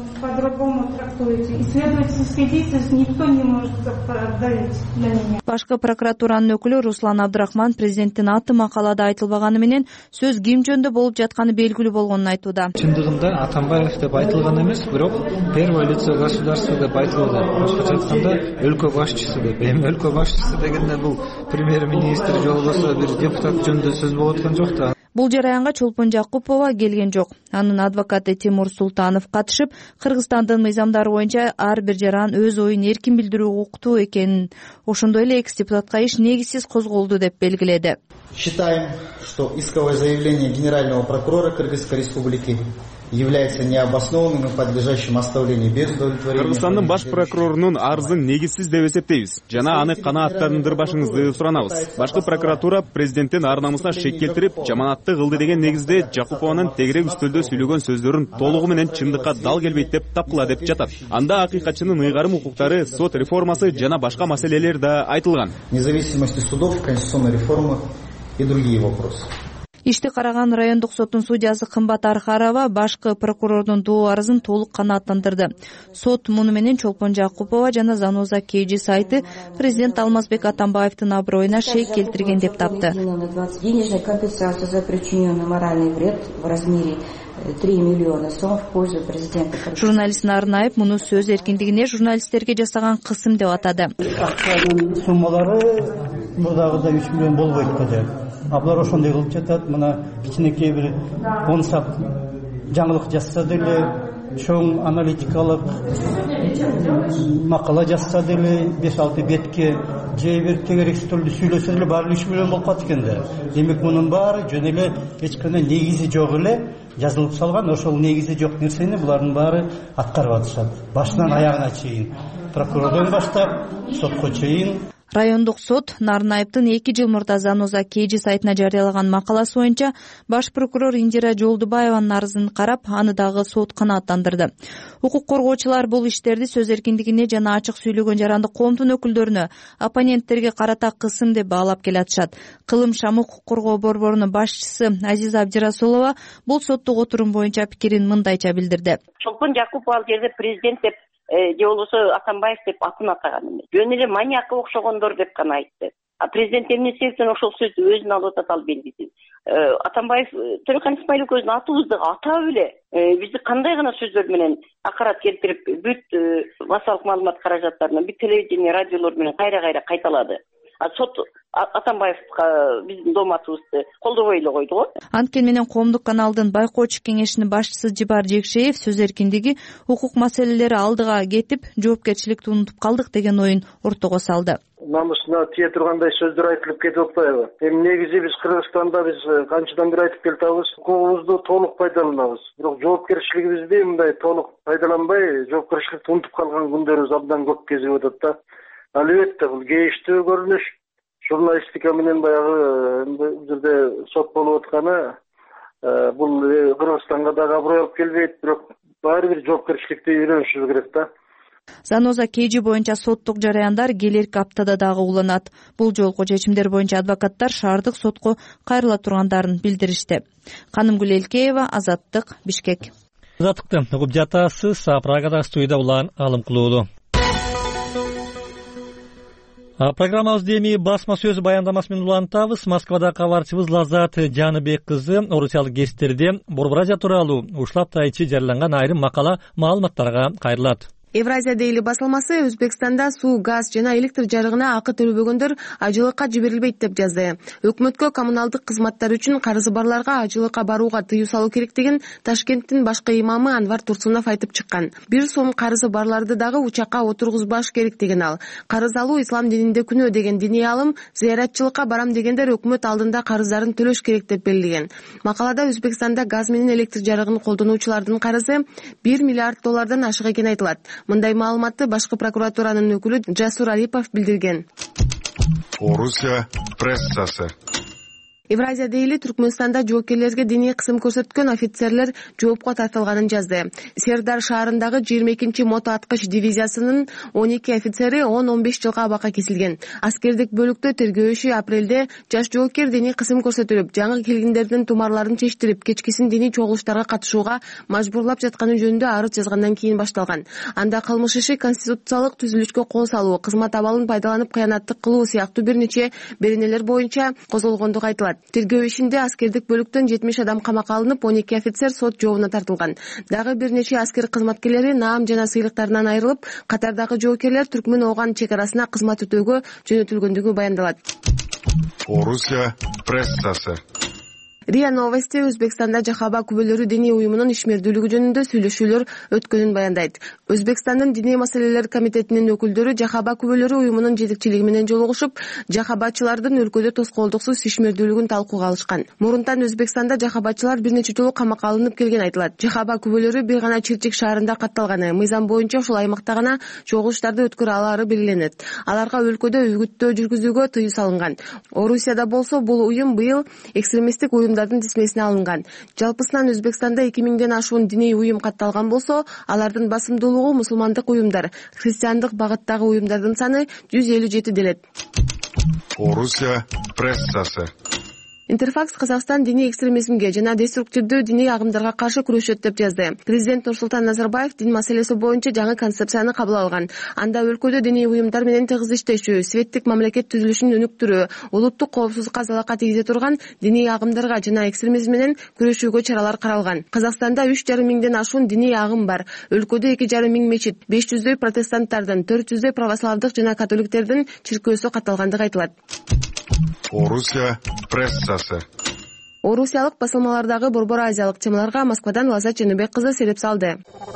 Башкы прокуратуранын өкүлү Руслан Абдрахман президенттин аты макалада айтылбаганы менен сөз ким жөнүндө болуп жатканы белгилүү болгонун айтууда. Чындыгында Атамбаев деп айтылган эмес, бирок первое лицо государства деп айтылды. Башкача айтканда өлкө башчысы деп. Эми өлкө башчысы дегенде бул премьер-министр же болбосо бир депутат жөнүндө сөз болуп аткан жок да. Бул жараянга Чолпон Жакупова келген жок. Анын адвокаты Тимур Султанов катышып, Кыргызстандын мыйзамдары боюнча ар бир жаран өз оюн эркин билдирүү укуктуу экенин, ошондой эле экс депутатка иш негизсиз козголду деп белгиледи. Считаем, что исковое заявление генерального прокурора Кыргызской республики является необоснованным и подлежащим оставлению без удовлетворения. Кыргызстандын баш прокурорунун арызын негизсиз деп эсептейбиз. Жана аны канааттандырбашыңызды суранабыз. Башкы прокуратура президенттин ар намысына шек келтирип, жаманатты кылды деген негизде Жакупованын тегерек үстөлдө сүйлөгөн сөздөрүн толугу менен чындыкка дал келбейт деп тапкыла деп жатат. Анда акыйкатчынын ыйгарым укуктары, сот реформасы жана башка маселелер да айтылган. Независимости судов, конституционная реформа и другие вопросы. Ишти караган райондук соттун судьясы Кымбат Архарова башкы прокурордун доо арызын толук канааттандырды. Сот муну менен Чолпон Жакупова жана Заноза Кейджи сайты президент Алмазбек Атамбаевдин аброюна шек келтирген деп тапты. Денежная компенсация за причиненный моральный вред в размере три миллиона сом в пользу президента. Журналист Нарнаев муну сөз эркиндигине журналисттерге жасаган кысым деп атады. Акчанын суммалары мурдагыдай үч миллион болбойт деп. Аблар ошондой кылып жатат. Мына кичинекей бир он сап жаңылык жазса деле, чоң аналитикалык макала жазса деле, беш алты бетке же бир тегерексиз түрдө сүйлөсө деле баары үч миллион болуп калат экен да. Демек мунун баары жөн эле эч кандай негизи жок эле жазылып салган. Ошол негизи жок нерсени булардын баары аткарып атышат. Башынан аягына чейин. Прокурордон баштап сотко чейин. Райондук сот Нарнаевдин эки жыл мурда Заноза Кейджи сайтына жарыялаган макаласы боюнча баш прокурор Индира Жолдубаеванын арызын карап, аны дагы сот канааттандырды. Укук коргоочулар бул иштерди сөз эркиндигине жана ачык сүйлөгөн жарандык коомдун өкүлдөрүнө, оппоненттерге карата кысым деп баалап келатышат. Кылым Шам укук коргоо борборунун башчысы Азиза Абдирасулова бул соттук отурум боюнча пикирин мындайча билдирди. Чолпон Жакупов ал жерде президент деп же болбосо Атамбаев деп атын атаган эмес. Жөн эле маньякка окшогондор деп гана айтты. А президент эмне себептен ошол сөздү өзүнө алып атат, ал белгисиз. Атамбаев Төрөкан Исмаилов өзүнүн атыбызды атап эле бизди кандай гана сөздөр менен акарат келтирип, бүт массалык маалымат каражаттарынан, бүт телевидение, радиолор менен кайра-кайра кайталады. А сот Атамбаевга биздин дооматыбызды колдобой эле койду го. Анткени менен коомдук каналдын байкоочу кеңешинин башчысы Жибар Жекшеев сөз эркиндиги, укук маселелери алдыга кетип, жоопкерчиликти унутуп калдык деген оюн ортого салды. Намысына тие тургандай сөздөр айтылып кетип атпайбы? Эми негизи биз Кыргызстанда биз канчадан бери айтып келатабыз, укугубузду толук пайдаланабыз. Бирок жоопкерчилигибизди мындай толук пайдаланбай, жоопкерчиликти унутуп калган күндөрүбүз абдан көп кезип атат да. Албетте бул кейиштүү көрүнүш. Журналистика менен баягы бул жерде сот болуп атканы бул Кыргызстанга дагы аброй алып келбейт, бирок баары бир жоопкерчиликти үйрөнүшүбүз керек да. Заноза Кейджи боюнча соттук жараяндар келерки аптада дагы уланат. Бул жолку чечимдер боюнча адвокаттар шаардык сотко кайрыла тургандарын билдиришти. Канымгүл Элкеева, Азаттык, Бишкек. Азаттыкты угуп жатасыз. Прагада студияда улан Алым Кулуулу. Программабызды эми басма сөз баяндамасы менен улантабыз. Москвада кабарчыбыз Лазат Жаныбек кызы орусиялык гезиттерде Борборазия тууралуу ушул апта ичи жарыяланган айрым макала маалыматтарга кайрылат. Евразия дейли басылмасы Өзбекстанда суу, газ жана электр жарыгына акы төлөбөгөндөр ажылыкка жиберилбейт деп жазды. Өкмөткө коммуналдык кызматтар үчүн карызы барларга ажылыкка барууга тыюу салуу керек деген Ташкенттин башкы имамы Анвар Турсунов айтып чыккан. Бир сом карызы барларды дагы учакка отургузбаш керек деген ал. Карыз алуу ислам дининде күнөө деген диний алым, зыяратчылыкка барам дегендер өкмөт алдында карыздарын төлөш керек деп белгилеген. Макалада Өзбекстанда газ менен электр жарыгын колдонуучулардын карызы бир миллиард доллардан ашык экени айтылат. Мындай маалыматты башкы прокуратуранын өкүлү Жасур Арипов билдирген. Орусия прессасы. Евразия дейли Түркмөнстанда жоокерлерге диний кысым көрсөткөн офицерлер жоопко тартылганын жазды. Сердар шаарындагы жыйырма экинчи мото аткыч дивизиясынын он эки офицери он он беш жылга абакка кесилген. Аскердик бөлүктө тергөө иши апрелде жаш жоокер диний кысым көрсөтүлүп, жаңы келгендердин тумарларын чечтирип, кечкисин диний чогулуштарга катышууга мажбурлап жатканы жөнүндө арыз жазгандан кийин башталган. Анда кылмыш иши конституциялык түзүлүшкө кол салуу, кызмат абалын пайдаланып кыянаттык кылуу сыяктуу бир нече беренелер боюнча козголгондугу айтылат. Тергөө ишинде аскердик бөлүктөн жетимиш адам камакка алынып, он эки офицер сот жообуна тартылган. Дагы бир нече аскер кызматкерлери наам жана сыйлыктарынан айрылып, катардагы жоокерлер Түркмөн-Ооган чек арасына кызмат өтөөгө жөнөтүлгөндүгү баяндалат. Орусия прессасы. РИА Новости Өзбекстанда Жахаба күбөлөрү диний уюмунун ишмердүүлүгү жөнүндө сүйлөшүүлөр өткөнүн баяндайт. Өзбекстандын диний маселелер комитетинин өкүлдөрү Жахаба күбөлөрү уюмунун жетекчилиги менен жолугушуп, жахабачылардын өлкөдө тоскоолдуксуз ишмердүүлүгүн талкууга алышкан. Мурунтан Өзбекстанда жахабачылар бир нече жолу камакка алынып келген айтылат. Жахаба күбөлөрү бир гана Чирчик шаарында катталганы, мыйзам боюнча ушул аймакта гана чогулуштарды өткөрө алаары белгиленет. Аларга өлкөдө үгүттөө жүргүзүүгө тыюу салынган. Орусияда болсо бул уюм быйыл экстремисттик уюм тизмесине алынган. Жалпысынан Өзбекстанда эки миңден ашуун диний уюм катталган болсо, алардын басымдуулугу мусулмандык уюмдар, христиандык багыттагы уюмдардын саны жүз элүү жети делет. Орусия прессасы. Интерфакс Казакстан диний экстремизмге жана деструктивдүү диний агымдарга каршы күрөшөт деп жазды. Президент Нурсултан Назарбаев дин маселеси боюнча жаңы концепцияны кабыл алган. Анда өлкөдө диний уюмдар менен тыгыз иштешүү, светтик мамлекет түзүлүшүн өнүктүрүү, улуттук коопсуздукка залака тийгизе турган диний агымдарга жана экстремизм менен күрөшүүгө чаралар каралган. Казакстанда үч жарым миңден ашуун диний агым бар. Өлкөдө эки жарым миң мечит, беш жүздөй протестанттардын, төрт жүздөй православдык жана католиктердин чиркөөсү катталгандыгы айтылат. Орусия прессасы. Орусиялык басылмалардагы борбор азиялык темаларга Москвадан Лаззат Женебек кызы сереп салды.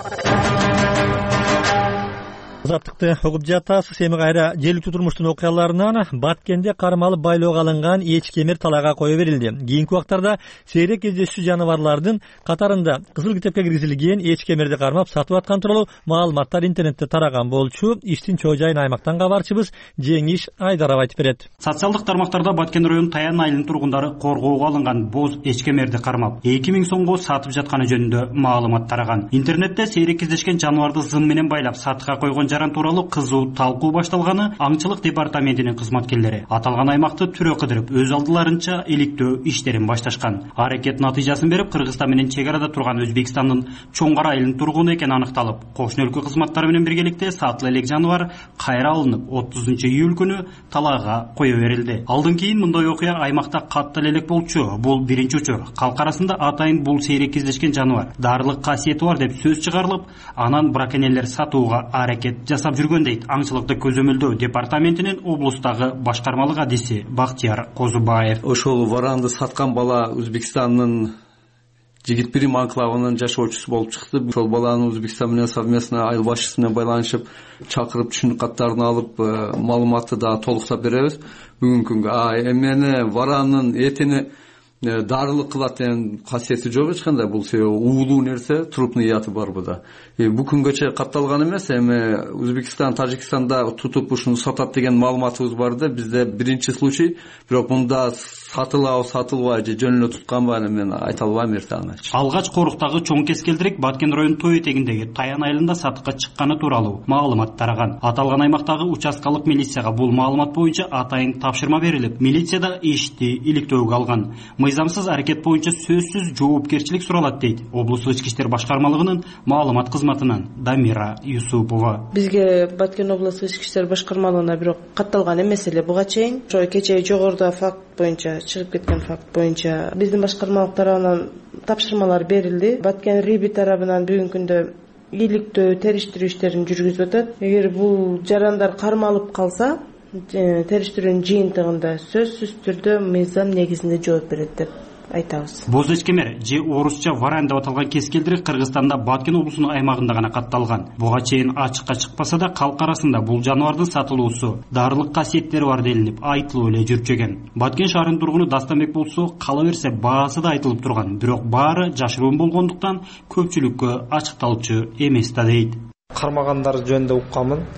Азаттыкты угуп жатасыз. Эми кайра желиктүү турмуштун окуяларынан Баткенде кармалып байлоого алынган эч-кемер талаага кое берилди. Кийинки убактарда сейрек кездешүү жаныбарлардын катарында кызыл китепке киргизилген эч-кемерди кармап сатып аткан тууралуу маалыматтар интернетте тараган болчу. Иштин чоо жайын аймактан кабарчыбыз Жеңиш Айдаров айтып берет. Социалдык тармактарда Баткен районунун Таян айылынын тургундары коргоого алынган боз эч-кемерди кармап эки миң сомго сатып жатканы жөнүндө маалымат тараган. Интернетте сейрек кездешкен жаныбарды зым менен байлап сатыкка койгон жаран тууралуу кызуу талкуу башталганы аңчылык департаментинин кызматкерлери аталган аймакты түрө кыдырып өз алдыларынча иликтөө иштерин башташкан. Аракет натыйжасын берип Кыргызстан менен чек арада турган Өзбекстандын Чоңгар айылынын тургуну экени аныкталып, кошуна өлкө кызматтары менен биргеликте сатыла элек жаныбар кайра алынып отузунчу июль күнү талаага кое берилди. Алдан кийин мындай окуя аймакта каттал элек болчу. Бул биринчи учур. Калк арасында атайын бул сейрек кездешкен жаныбар дарылык касиети бар деп сөз чыгарылып, анан браконьерлер сатууга аракет жасап жүргөн дейт аңчылыкты көзөмөлдөө департаментинин облустагы башкармалык адиси Бактияр Козубаев. Ошол варанды саткан бала Өзбекстандын Жигитбирим анклавынын жашоочусу болуп чыкты. Ошол баланы Өзбекстан менен совместно айыл башчысы менен байланышып, чакырып түшүнүк каттарын алып, маалыматты да толуктап беребиз. Бүгүнкү күнгө а эмени варанын этини дарылык кылат деген касиети жок эч кандай. Бул себеби уулуу нерсе, трупный яты бар буда. Бул күнгөчө катталган эмес. Эми Өзбекстан, Тажикстанда тутуп ушуну сатат деген маалыматыбыз бар да. Бизде биринчи случай, бирок мында сатылабы, сатылбай же жөн эле тутканбы аны мен айта албайм эртең. Алгач коруктагы чоң кескелдирик Баткен районунун тоо этегиндеги Таян айылында сатыкка чыкканы тууралуу маалымат тараган. Аталган аймактагы участкалык милицияга бул маалымат боюнча атайын тапшырма берилип, милицияда ишти иликтөөгө алган. Мыйзамсыз аракет боюнча сөзсүз жоопкерчилик суралат дейт облустук ички иштер башкармалыгынын маалымат кызматынан Дамира Юсупова. Бизге Баткен облустук ички иштер башкармалыгына бирок катталган эмес эле буга чейин. Ошо кечээ жогоруда факт боюнча чыгып кеткен факт боюнча биздин башкармалык тарабынан тапшырмалар берилди. Баткен риби тарабынан бүгүнкү күндө иликтөө, териштирүү иштерин жүргүзүп атат. Эгер бул жарандар кармалып калса, териштирүүнүн жыйынтыгында сөзсүз түрдө мыйзам негизинде жооп берет деп айтабыз. Боз эчкемер же орусча варан деп аталган кескелдирик Кыргызстанда Баткен облусунун аймагында гана катталган. Буга чейин ачыкка чыкпаса да калк арасында бул жаныбардын сатылуусу, дарылык касиеттери бар делинип айтылып эле жүрчүгөн. Баткен шаарынын тургуну Дастанбек болсо кала берсе баасы да айтылып турган, бирок баары жашыруун болгондуктан көпчүлүккө ачыкталчу эмес да дейт. Кармагандар жөнүндө укканмын.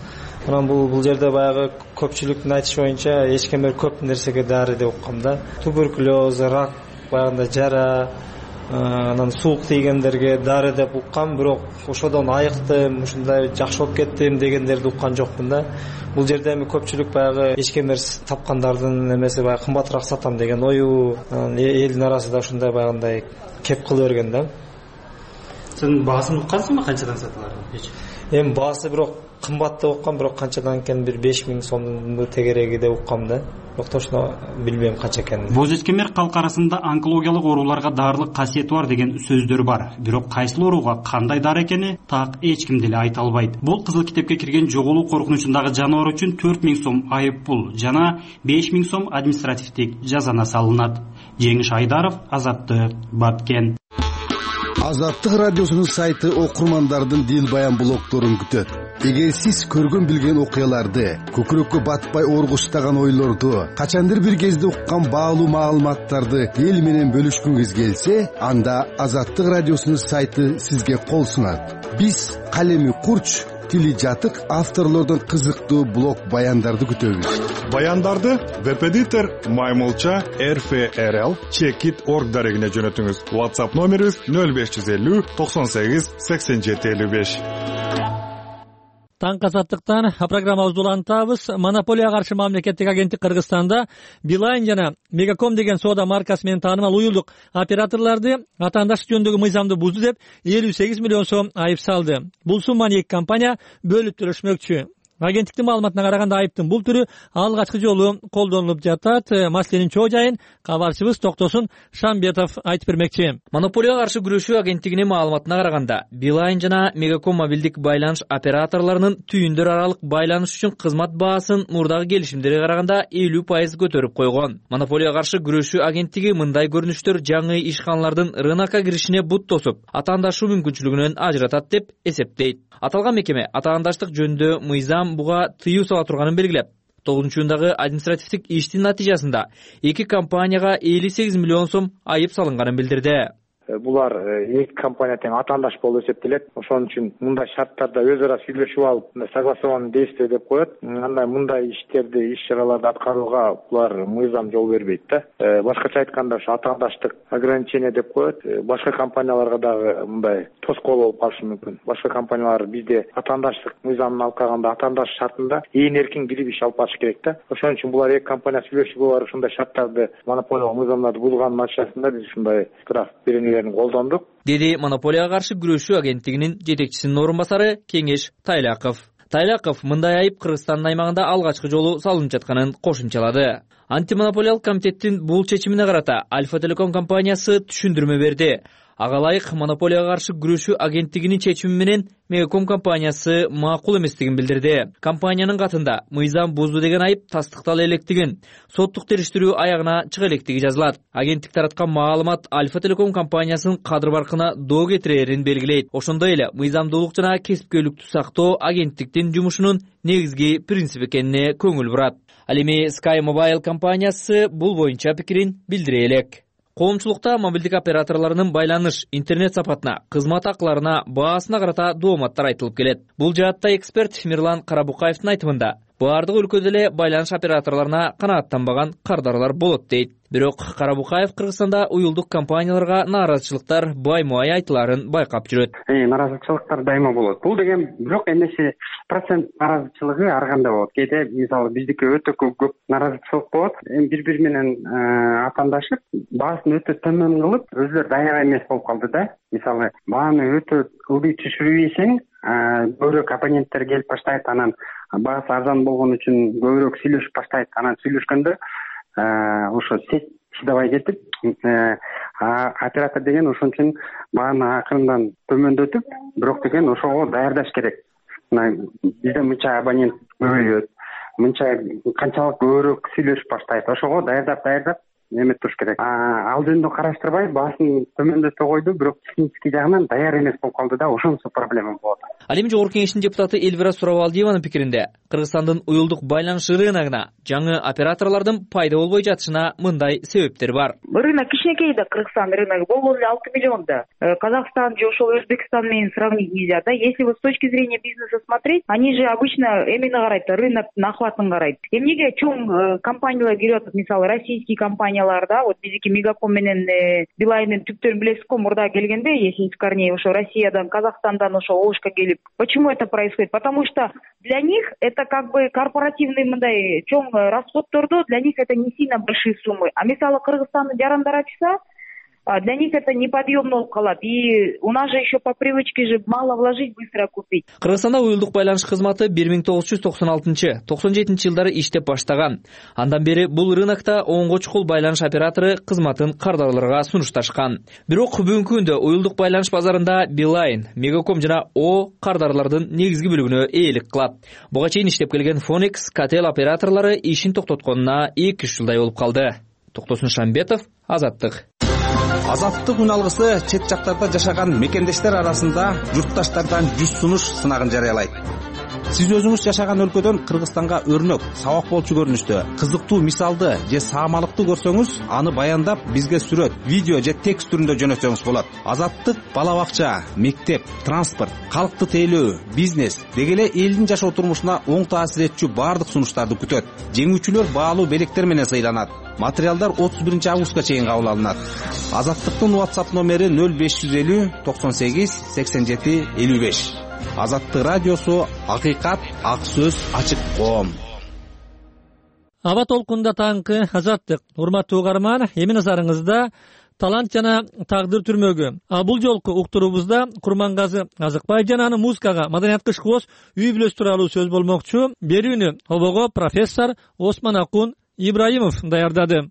анан бул бул жерде баягы көпчүлүктүн айтышы боюнча эчкемер көп нерсеге дары деп уккам да. Туберкулез, рак, баягындай жара, анан суук тийгендерге дары деп уккам, бирок ошодон айыктым, ушундай жакшы болуп кеттим дегендерди уккан жокмун да. Бул жерде эми көпчүлүк баягы эчкемер тапкандардын эмеси баягы кымбатыраак сатам деген ою, элдин арасында ушундай баягындай кеп кыла берген да. Сен баасын уккансыңбы, канчадан сатыларын? Эми баасы бирок кымбат деп уккам, бирок канчадан экенин бир беш миң сомдун тегереги деп уккам да. Бирок точно билбейм канча экенин. Боз эчкемер калк арасында онкологиялык ооруларга даарылык касиети бар деген сөздөр бар. Бирок кайсыл ооруга кандай дары экени так эч ким деле айта албайт. Бул кызыл китепке кирген жоголуу коркунучундагы жаныбар үчүн төрт миң сом айып пул жана беш миң сом административдик жазана салынат. Жеңиш Айдаров, Азаттык, Баткен. Азаттык радиосунун сайты окурмандардын дил баян блогторун күтөт. Эгер сиз көргөн билген окуяларды, көкүрөккө батпай оргуштаган ойлорду, качандыр бир кезде уккан баалуу маалыматтарды эл менен бөлүшкүңүз келсе, анда Азаттык радиосунун сайты сизге кол сунат. Биз калеми курч, тили жатык авторлордон кызыктуу блог баяндарды күтөбүз. Баяндарды веб-эдитор Маймулча эр эф эр эл чекит точка орг дарегине жөнөтүңүз. WhatsApp номерибиз нөл беш жүз элүү токсон сегиз сексен жети элүү беш. Таңкы азаттыктан программабызды улантабыз. Монополияга каршы мамлекеттик агенттик Кыргызстанда Билайн жана Мегаком деген соода маркасы менен таанымал уюлдук операторлорду атаандаштык жөнүндөгү мыйзамды бузду деп элүү сегиз миллион сом айып салды. Бул сумманы эки компания бөлүп төлөшмөкчү. Агенттиктин маалыматына караганда айыптын бул түрү алгачкы жолу колдонулуп жатат. Маселенин чоо жайын кабарчыбыз Токтосун Шамбетов айтып бермекчи. Монополияга каршы күрөшүү агенттигинин маалыматына караганда, Билайн жана Мегаком мобилдик байланыш операторлорунун түйүндөр аралык байланыш үчүн кызмат баасын мурдагы келишимдерге караганда элүү пайыз көтөрүп койгон. Монополияга каршы күрөшүү агенттиги мындай көрүнүштөр жаңы ишканалардын рынокко киришине бут тосуп, атаандашуу мүмкүнчүлүгүнөн ажыратат деп эсептейт. Аталган мекеме атаандаштык жөнүндө мыйзам буга тыюу сала турганын белгилеп, тогузунчу июндагы административдик иштин натыйжасында эки компанияга элүү сегиз миллион сом айып салынганын билдирди. Булар эки компания тең атаандаш болуп эсептелет. Ошон үчүн мындай шарттарда өз ара сүйлөшүп алып, согласованный действие деп коет. Андай мындай иштерди, иш чараларды аткарууга булар мыйзам жол бербейт да. Башкача айтканда, ошо атаандаштык ограничение деп коет. Башка компанияларга дагы мындай тоскоол болуп калышы мүмкүн. Башка компаниялар бизде атаандаштык мыйзамын алып караганда атаандаш шартында ээн эркин кирип иш алып барыш керек да. Ошон үчүн булар эки компания сүйлөшүп алып ушундай шарттарды, монополиялык мыйзамдарды бузганын натыйжасында биз ушундай штраф берени колдондук, деди монополияга каршы күрөшүү агенттигинин жетекчисинин орун басары Кеңеш Тайлаков. Тайлаков мындай айып Кыргызстандын аймагында алгачкы жолу салынып жатканын кошумчалады. Антимонополиялык комитеттин бул чечимине карата Альфа Телеком компаниясы түшүндүрмө берди. Ага ылайык монополияга каршы күрөшүү агенттигинин чечими менен Мегаком компаниясы макул эместигин билдирди. Компаниянын катында мыйзам бузду деген айып тастыктала электигин, соттук териштирүү аягына чыга электиги жазылат. Агенттик тараткан маалымат Альфа Телеком компаниясынын кадыр баркына доо кетирерин белгилейт. Ошондой эле мыйзамдуулук жана кесипкөйлүктү сактоо агенттиктин жумушунун негизги принциби экенине көңүл бурат. Ал эми Sky Mobile компаниясы бул боюнча пикирин билдире элек. Коомчулукта мобилдик операторлорунун байланыш, интернет сапатына, кызмат акыларына, баасына карата дооматтар айтылып келет. Бул жаатта эксперт Мирлан Карабукаевдин айтымында, баардык өлкөдө эле байланыш операторлоруна канааттанбаган кардарлар болот дейт. Бирок Карабукаев Кыргызстанда уюлдук компанияларга нааразычылыктар баймай айтыларын байкап жүрөт. Э, нааразычылыктар дайыма болот. Бул деген бирок эмесе процент нааразычылыгы ар кандай болот. Кээде мисалы биздики өтө көп нааразычылык болот. Эми бири-бири менен атаандашып, баасын өтө төмөн кылып, өзүлөр даяр эмес болуп калды да. Мисалы, бааны өтө ылдый түшүрбөйсең, көбүрөөк абоненттер келип баштайт, анан баасы арзан болгон үчүн көбүрөөк сүйлөшүп баштайт, анан сүйлөшкөндө ошо сеть чыдабай кетип, оператор деген ошон үчүн бааны акырындан төмөндөтүп, бирок деген ошого даярдаш керек. Бизде мынча абонент көбөйөт, мынча канчалык көбүрөөк сүйлөшүп баштайт, ошого даярдап даярдап эметип туруш керек. Ал жөнүндө караштырбай баасын төмөндөтө койду, бирок технический жагынан даяр эмес болуп калды да, ошонусу проблема болот. Ал эми Жогорку Кеңештин депутаты Эльвира Сурабалдиеванын пикиринде Кыргызстандын уюлдук байланыш рыногуна жаңы операторлордун пайда болбой жатышына мындай себептер бар. Рынок кичинекей да, Кыргызстан рыногу болгону эле алты миллион да. Казахстан же ошол Өзбекстан менен сравнить нельзя, да. Если вот с точки зрения бизнеса смотреть, они же обычно эмени карайт, рыноктун ахватын карайт. Эмнеге чоң компаниялар кирип атат, мисалы российский компаниялар, да, вот биздики Мегаком менен Билайндын түптөрүн билесиз го, мурда келгенде Есенис Корнеев ошо Россиядан, Казахстандан ошо Ошко келип. Почему это происходит? Потому что для них это как бы корпоративный мындай чоң расходторду, для них это не сильно большие суммы. А мисалы Кыргызстанды жарандар ачса, для них это неподъемно болуп калат. И у нас же еще по привычке же мало вложить, быстро купить. Кыргызстанда уюлдук байланыш кызматы бир миң тогуз жүз токсон алтынчы токсон жетинчи жылдары иштеп баштаган. Андан бери бул рынокто онго чукул байланыш оператору кызматын кардарларга сунушташкан. Бирок бүгүнкү күндө уюлдук байланыш базарында Билайн, Мегаком жана О кардарлардын негизги бөлүгүнө ээлик кылат. Буга чейин иштеп келген Фонекс, Кател операторлору ишин токтотконуна эки үч жылдай болуп калды. Токтосун Шамбетов, Азаттык. Азаттык үн алгысы чет жактарда жашаган мекендештер арасында журтташтардан жүз сунуш сынагын жарыялайт. Сиз өзүңүз жашаган өлкөдөн Кыргызстанга өрнөк, сабак болчу көрүнүштө, кызыктуу мисалды же саамалыкты көрсөңүз, аны баяндап бизге сүрөт, видео же текст түрүндө жөнөтсөңүз болот. Азаттык бала бакча, мектеп, транспорт, калкты тейлөө, бизнес деги эле элдин жашоо турмушуна оң таасир этчү баардык сунуштарды күтөт. Жеңүүчүлөр баалуу белектер менен сыйланат. Материалдар отуз биринчи августка чейин кабыл алынат. Азаттыктын WhatsApp номери нөл беш жүз элүү токсон сегиз сексен жети элүү беш. Азаттык радиосу, акыйкат, ак сөз, ачык коом. Аба толкунда таңкы Азаттык. Урматтуу угарман, эми назарыңызда талант жана тагдыр түрмөгү. А бул жолку уктуруубузда Курмангазы Азыкбай жана анын музыкага маданиятка ишкыбоз үй бүлөсү тууралуу сөз болмокчу. Берүүнү обого профессор Осман Акун Ибраимов даярдады.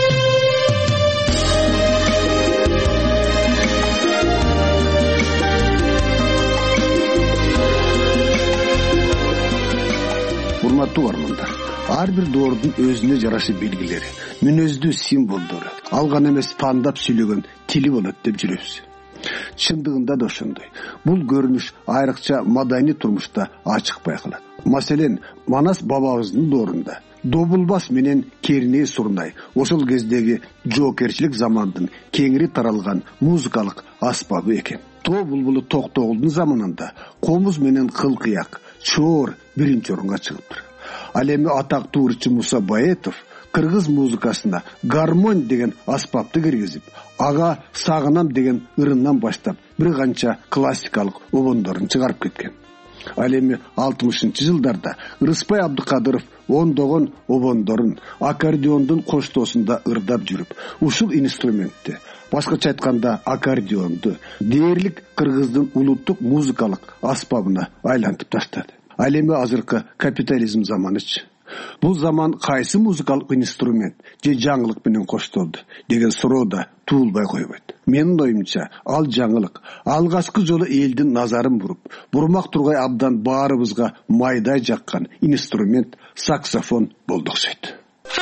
Урматтуу угармандар, ар бир доордун өзүнө жараша белгилери, мүнөздүү символдору, ал гана эмес тандап сүйлөгөн тили болот деп жүрөбүз. Чындыгында да ошондой. Бул көрүнүш айрыкча маданий турмушта ачык байкалат. Маселен, Манас бабабыздын доорунда Добулбас менен Керней Сурнай ошол кездеги жоокерчилик замандын кеңири таралган музыкалык аспабы экен. Тоо булбулу Токтогулдун заманында комуз менен кыл-кыяк, чоор биринчи орунга чыгыптыр. Ал эми атактуу ырчы Муса Баетов кыргыз музыкасына гармонь деген аспапты киргизип, ага сагынам деген ырындан баштап бир канча классикалык обондорун чыгарып кеткен. Ал эми алтымышынчы жылдарда Рыспай Абдыкадыров ондогон обондорун аккордеондун коштоосунда ырдап жүрүп, ушул инструментти, башкача айтканда аккордеонду дээрлик кыргыздын улуттук музыкалык аспабына айлантып таштады. Ал эми азыркы капитализм заманычы. Бул заман кайсы музыкалык инструмент же жаңылык менен коштолду деген суроо да туулбай койбойт. Менин оюмча, ал жаңылык алгачкы жолу элдин назарын буруп, бурмак тургай абдан баарыбызга майдай жаккан инструмент саксофон болду окшойт.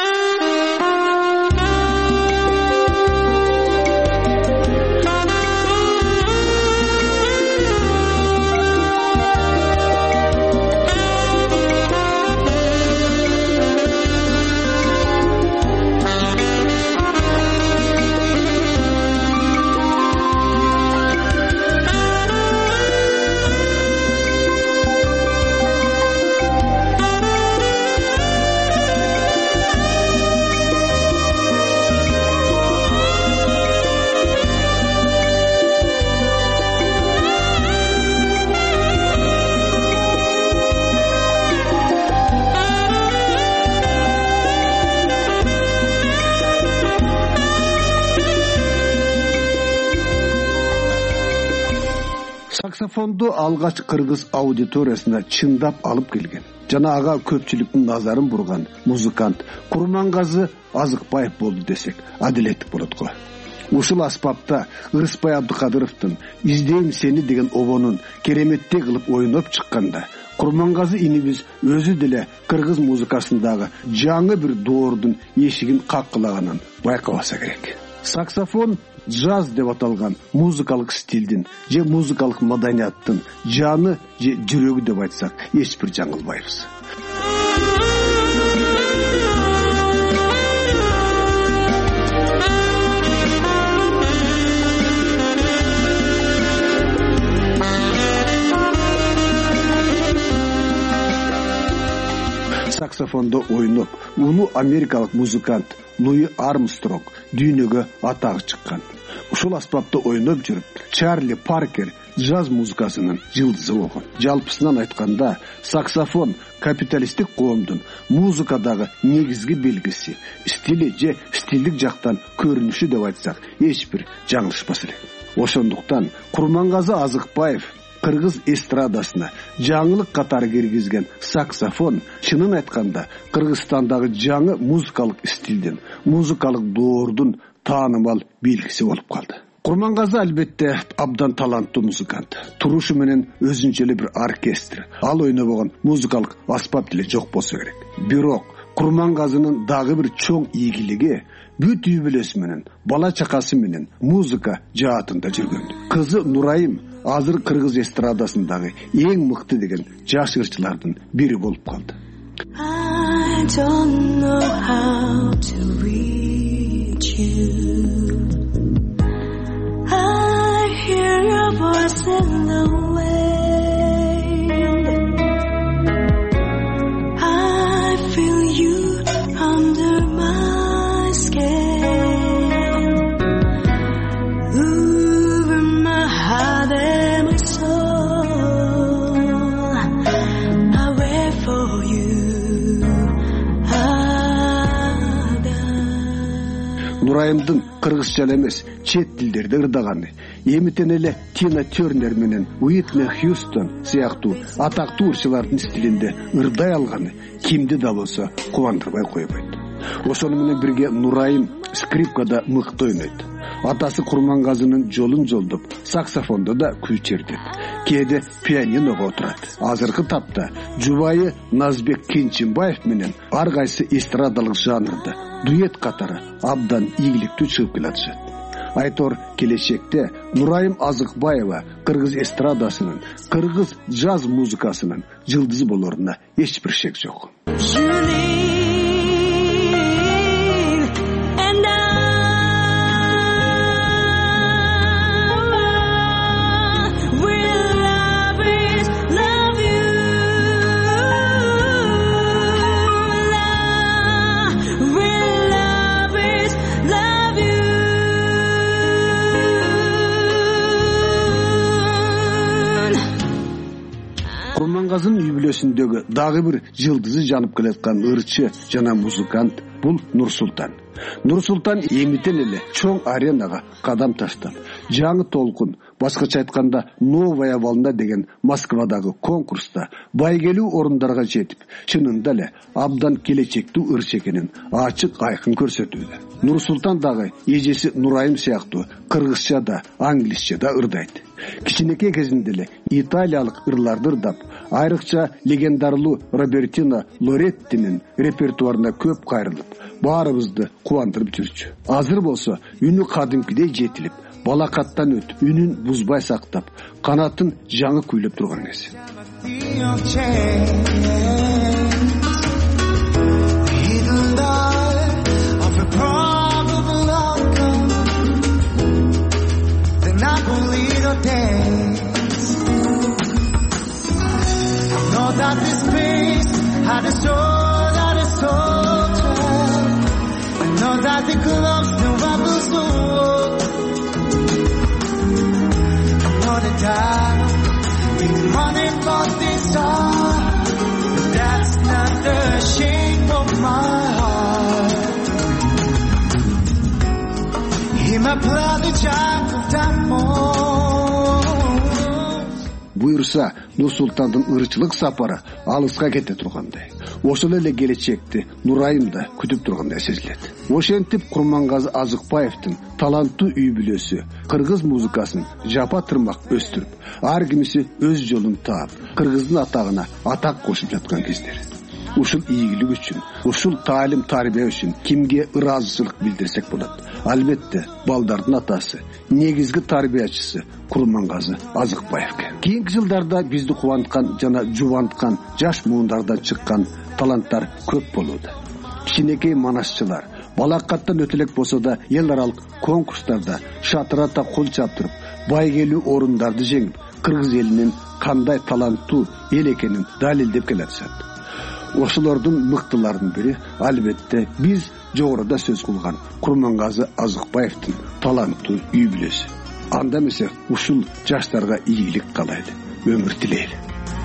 Саксофонду алгач кыргыз аудиториясына чындап алып келген жана ага көпчүлүктүн назарын бурган музыкант Курмангазы Азыкбаев болду десек адилеттик болот го. Ушул аспапта Рыспай Абдыкадыровдун «Издейм сени» деген обонун кереметтей кылып ойноп чыкканда, Курмангазы инибиз өзү деле кыргыз музыкасындагы жаңы бир доордун эшигин каккылаганын байкабаса керек. Саксофон джаз деп аталган музыкалык стилдин же музыкалык маданияттын жаны же жүрөгү деп айтсак эч бир жаңылбайбыз. Саксофондо ойноп, улуу америкалык музыкант Луи Армстронг дүйнөгө атагы чыккан. Ушул аспапты ойноп жүрүп, Чарли Паркер джаз музыкасынын жылдызы болгон. Жалпысынан айтканда, саксофон капиталисттик коомдун музыкадагы негизги белгиси, стили же стилдик жактан көрүнүшү деп айтсак, эч бир жаңылышпас элек. Ошондуктан Курмангазы Азыкбаев кыргыз эстрадасына жаңылык катары киргизген саксофон чынын айтканда Кыргызстандагы жаңы музыкалык стилдин, музыкалык доордун таанымал белгиси болуп калды. Курмангазы албетте абдан таланттуу музыкант. Турушу менен өзүнчө эле бир оркестр, ал ойнобогон музыкалык аспап деле жок болсо керек. Бирок Курмангазынын дагы бир чоң ийгилиги бүт үй бүлөсү менен, бала чакасы менен музыка жаатында жүргөн. Кызы Нурайым азыр кыргыз эстрадасындагы эң мыкты деген жаш ырчылардын бири болуп калды. I don't know how to reach you. I hear your voice in the wind. I feel you under my skin. Over my heart and my soul. I wait for you. Нурайымдын кыргызча эмес, чет тилдерде ырдаганы, эмитен эле Тина Тернер менен Уитни Хьюстон сыяктуу атактуу ырчылардын стилинде ырдай алганы кимди да болсо кубандырбай койбойт. Ошону менен бирге Нурайым скрипкада мыкты ойнойт. Атасы Курмангазынын жолун жолдоп, саксофондо да күй чертет. Кээде пианиного отурат. Азыркы тапта жубайы Назбек Кенчинбаев менен ар кайсы эстрадалык жанрда дуэт катары абдан ийгиликтүү чыгып келатышат. Айтор келечекте Нурайым Азыкбаева кыргыз эстрадасынын, кыргыз джаз музыкасынын жылдызы болоруна эч бир шек жок. Курмангазынын үй бүлөсүндөгү дагы бир жылдызы жанып келаткан ырчы жана музыкант бул Нурсултан. Нурсултан эмитен эле чоң аренага кадам таштап, жаңы толкун, башкача айтканда новая волна деген Москвадагы конкурста байгелүү орундарга жетип, чынында эле абдан келечектүү ырчы экенин ачык айкын көрсөтүүдө. Нурсултан дагы эжеси Нурайым сыяктуу кыргызча да, англисче да ырдайт. Кичинекей кезинде эле италиялык ырларды ырдап, айрыкча легендарлуу Робертино Лореттинин репертуарына көп кайрылып, баарыбызды кубандырып жүрчү. Азыр болсо үнү кадимкидей жетилип, балакаттан өтүп, үнүн бузбай сактап, канатын жаңы күйлөп турган кез. That this place had a soul, had a soul child. I know that the clubs know about the soul. I know the time it's money for this heart, but that's not the shape of my heart. In my blood the child of diamond. Буйрса, Нурсултандын ырчылык сапары алыска кете тургандай. Ошол эле келечекти Нурайым да күтүп тургандай сезилет. Ошентип Курмангазы Азыкбаевдин таланттуу үй бүлөсү кыргыз музыкасын жапа тырмак өстүрүп, ар кимиси өз жолун таап, кыргыздын атагына атак кошуп жаткан кездер. ушул ийгилик үчүн, ушул таалим тарбия үчүн кимге ыраазычылык билдирсек болот? Албетте, балдардын атасы, негизги тарбиячысы Курмангазы Азыкбаевке. Кийинки жылдарда бизди кубанткан жана жубанткан жаш муундардан чыккан таланттар көп болууда. Кичинекей манасчылар балакаттан өтө элек болсо да эл аралык конкурстарда шатырата кол чаптырып, байгелүү орундарды жеңип, кыргыз элинин кандай таланттуу эл экенин далилдеп келатышат. Ошолордун мыктыларынын бири албетте биз жогоруда сөз кылган Курмангазы Азыкбаевдин таланттуу үй бүлөсү. Анда эмесе ушул жаштарга ийгилик каалайлы, өмүр тилейли.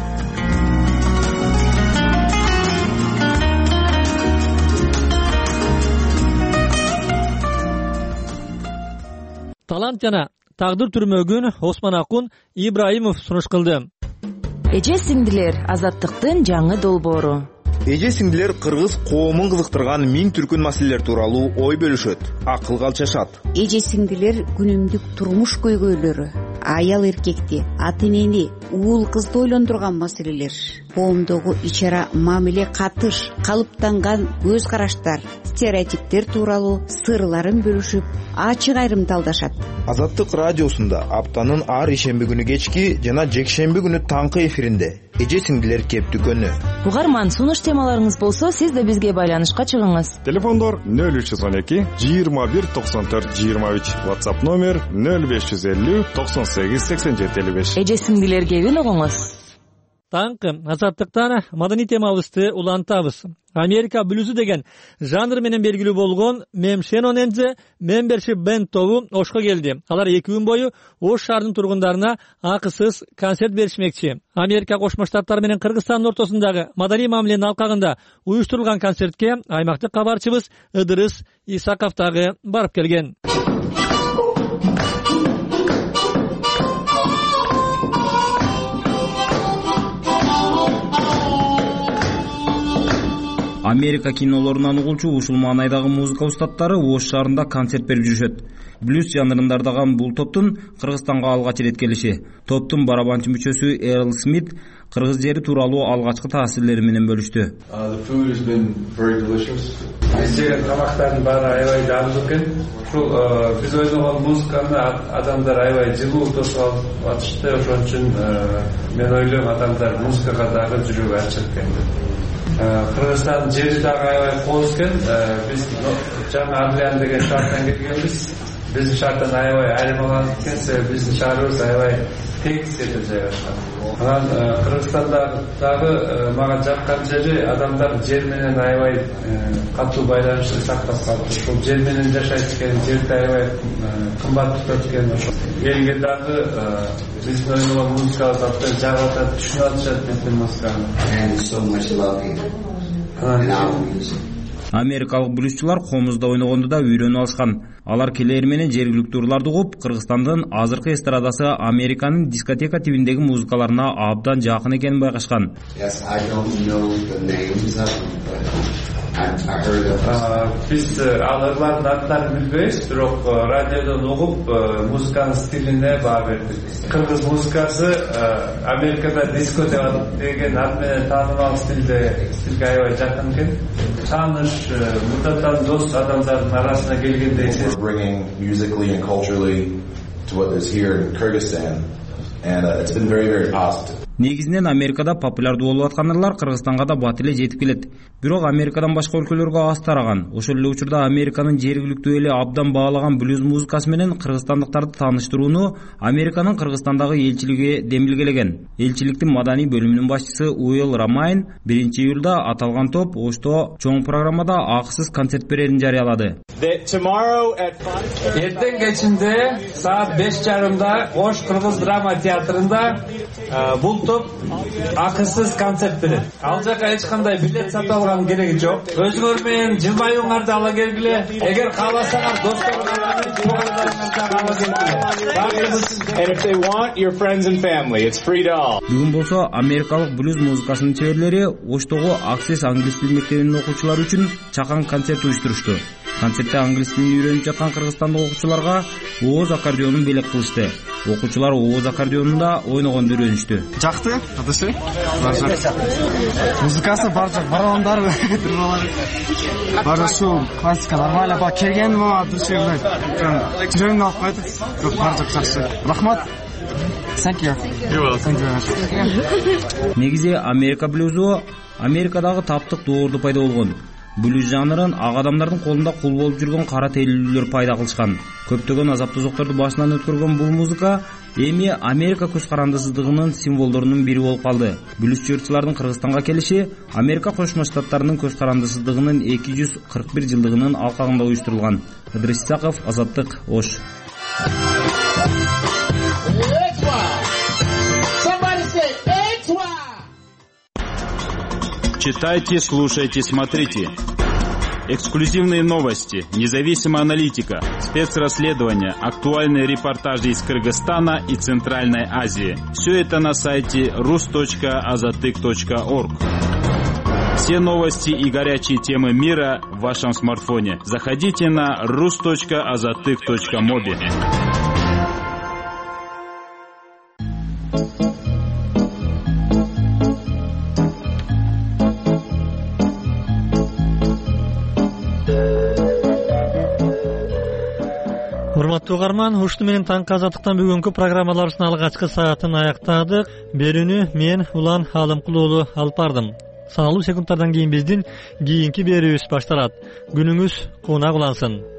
Талант жана тагдыр түрмөгүн Осман Акун Ибраимов сунуш кылды. Эже сиңдилер, азаттыктын жаңы долбоору. Эже сиңдилер кыргыз коомун кызыктырган миң түркүн маселелер тууралуу ой бөлүшөт, акылга алчашат. Эже сиңдилер күнүмдүк турмуш көйгөйлөрү, аял эркекти, ата энени, уул кызды ойлондурган маселелер, коомдогу ичара мамиле катыш, калыптанган көз караштар, стереотиптер тууралуу сырларын бөлүшүп, ачык айрымдалдашат. Азаттык радиосунда аптанын ар ишемби күнү кечки жана жекшемби күнү таңкы эфиринде эже сиңдилер кептүү күнү. Угарман, сунуш темаларыңыз болсо, сиз да бизге байланышка чыгыңыз. Телефондор нөл үч жүз он эки жыйырма бир токсон төрт жыйырма үч, WhatsApp номер нөл беш жүз элүү токсон сегиз сексен жети элүү беш. Эже сиңдилер кебин угуңуз. Таңкы азаттыктан маданий темабызды улантабыз. Америка блюзу деген жанр менен белгилүү болгон Мемшен Онензе Мембершип бенд тобу Ошко келди. Алар эки күн бою Ош шаарынын тургундарына акысыз концерт беришмекчи. Америка Кошмо Штаттары менен Кыргызстандын ортосундагы маданий мамиленин алкагында уюштурулган концертке аймактык кабарчыбыз Ыдырыс Исаков дагы барып келген. Америка кинолорунан угулчу ушул маанайдагы музыка устаттары Ош шаарында концерт берип жүрүшөт. Блюз жанрындардагы бул топтун Кыргызстанга алгач ирет келиши. Топтун барабанчы мүчөсү Эрл Смит кыргыз жери тууралуу алгачкы таасирлери менен бөлүштү. Биздеги тамактардын баары аябай жагымдуу экен. Ушул биз ойногон музыканы адамдар аябай жылуу тосуп атышты. Ошон үчүн мен ойлойм, адамдар музыкага дагы жүрөгү ачык экен. Кыргызстан жери дагы аябай кооз экен. Биз жаңы Адлиан деген шаардан келгенбиз. Биздин шаардан аябай айырмаланып кеткен, себеби биздин шаарыбыз аябай тегиз жерде жайгашкан. Анан Кыргызстанда дагы мага жаккан жери адамдар жер менен аябай катуу байланышты сактап калды. Ушул жер менен жашайт экен, жерди аябай кымбат tutат экен. Ошо элге дагы биздин ойногон музыкабыз абдан жагып атат, түшүнүп атышат биздин музыканы. Америкалык блюзчулар комузда ойногонду да үйрөнүп алышкан. Алар келери менен жергиликтүү урларды угуп, Кыргызстандын азыркы эстрадасы Американын дискотека тибиндеги музыкаларына абдан жакын экенин байкашкан. Биз алардын аттарын билбейбиз, бирок радиодон угуп музыканын стилине баа бердик. Кыргыз музыкасы Америкада диско деген ат менен таанымал стилде стилге аябай жакын экен. Тааныш, мурдаттан дос адамдардын арасына келгендей сезим. We're bringing musically and culturally to what is here in Kyrgyzstan, and uh, it's been very, very positive. Негизинен Америкада популярдуу болуп аткандар Кыргызстанга да бат эле жетип келет. Бирок Америкадан башка өлкөлөргө аз тараган. Ошол эле учурда Американын жергиликтүү эли абдан баалаган блюз музыкасы менен кыргызстандыктарды тааныштырууну Американын Кыргызстандагы элчилиги демилгелеген. Элчиликтин маданий бөлүмүнүн башчысы Уилл Рамайн биринчи июлда аталган топ Ошто чоң программада акысыз концерт берерин жарыялады. Эртең кечинде саат беш жарымда Ош Кыргыз драма театрында бул топ акысыз концерт берет. Ал жака эч кандай билет сатып алган кереги жок. Өзүңөр менен жылмаюңарды ала келгиле. Эгер кааласаңар досторуңарды ала келгиле. And if they want your friends and family, it's free to all. Бүгүн болсо Америкалык блюз музыкасынын чеберлери Оштогу Аксес англис тил мектебинин окуучулары үчүн чакан концерт уюштурушту. Концертте англис тилин үйрөнүп жаткан кыргызстандык окуучуларга ооз аккордеонун белек кылышты. Окуучулар ооз аккордеонунда ойногонду үйрөнүштү. Жакты, атышы. Музыкасы бар жак, барабандар, трубалар. Бар ушул классика нормально ба келген ма, душевный. Жүрөгүмдү алып кайтып, бар жак жакшы. Рахмат. Thank you. You're welcome. Негизи Америка блюзу Америкадагы таптык доордо пайда болгон. Блюз жанрын ак адамдардын колунда кул болуп жүргөн кара тейлүүлөр пайда кылышкан. Көптөгөн азап-тозокторду башынан өткөргөн бул музыка эми Америка көз карандысыздыгынын символдорунун бири болуп калды. Блюз жырчылардын Кыргызстанга келиши Америка Кошмо Штаттарынын көз карандысыздыгынын эки жүз кырк бир жылдыгынын алкагында уюштурулган. Ыдырыс Исаков, Азаттык, Ош. Читайте, слушайте, смотрите. Эксклюзивные новости, независимая аналитика, спецрасследования, актуальные репортажи из Кыргызстана и Центральной Азии. Все это на сайте рус точка азатык точка орг. Все новости и горячие темы мира в вашем смартфоне. Заходите на рус точка азатык точка моби. Урматтуу угарман, ушуну менен таңкы азаттыктан бүгүнкү программаларыбыздын алгачкы саатын аяктадык. Берүүнү мен Улан Алымкул уулу алып бардым. Саналуу секундтардан кийин биздин кийинки берүүбүз башталат. Күнүңүз куунак улансын.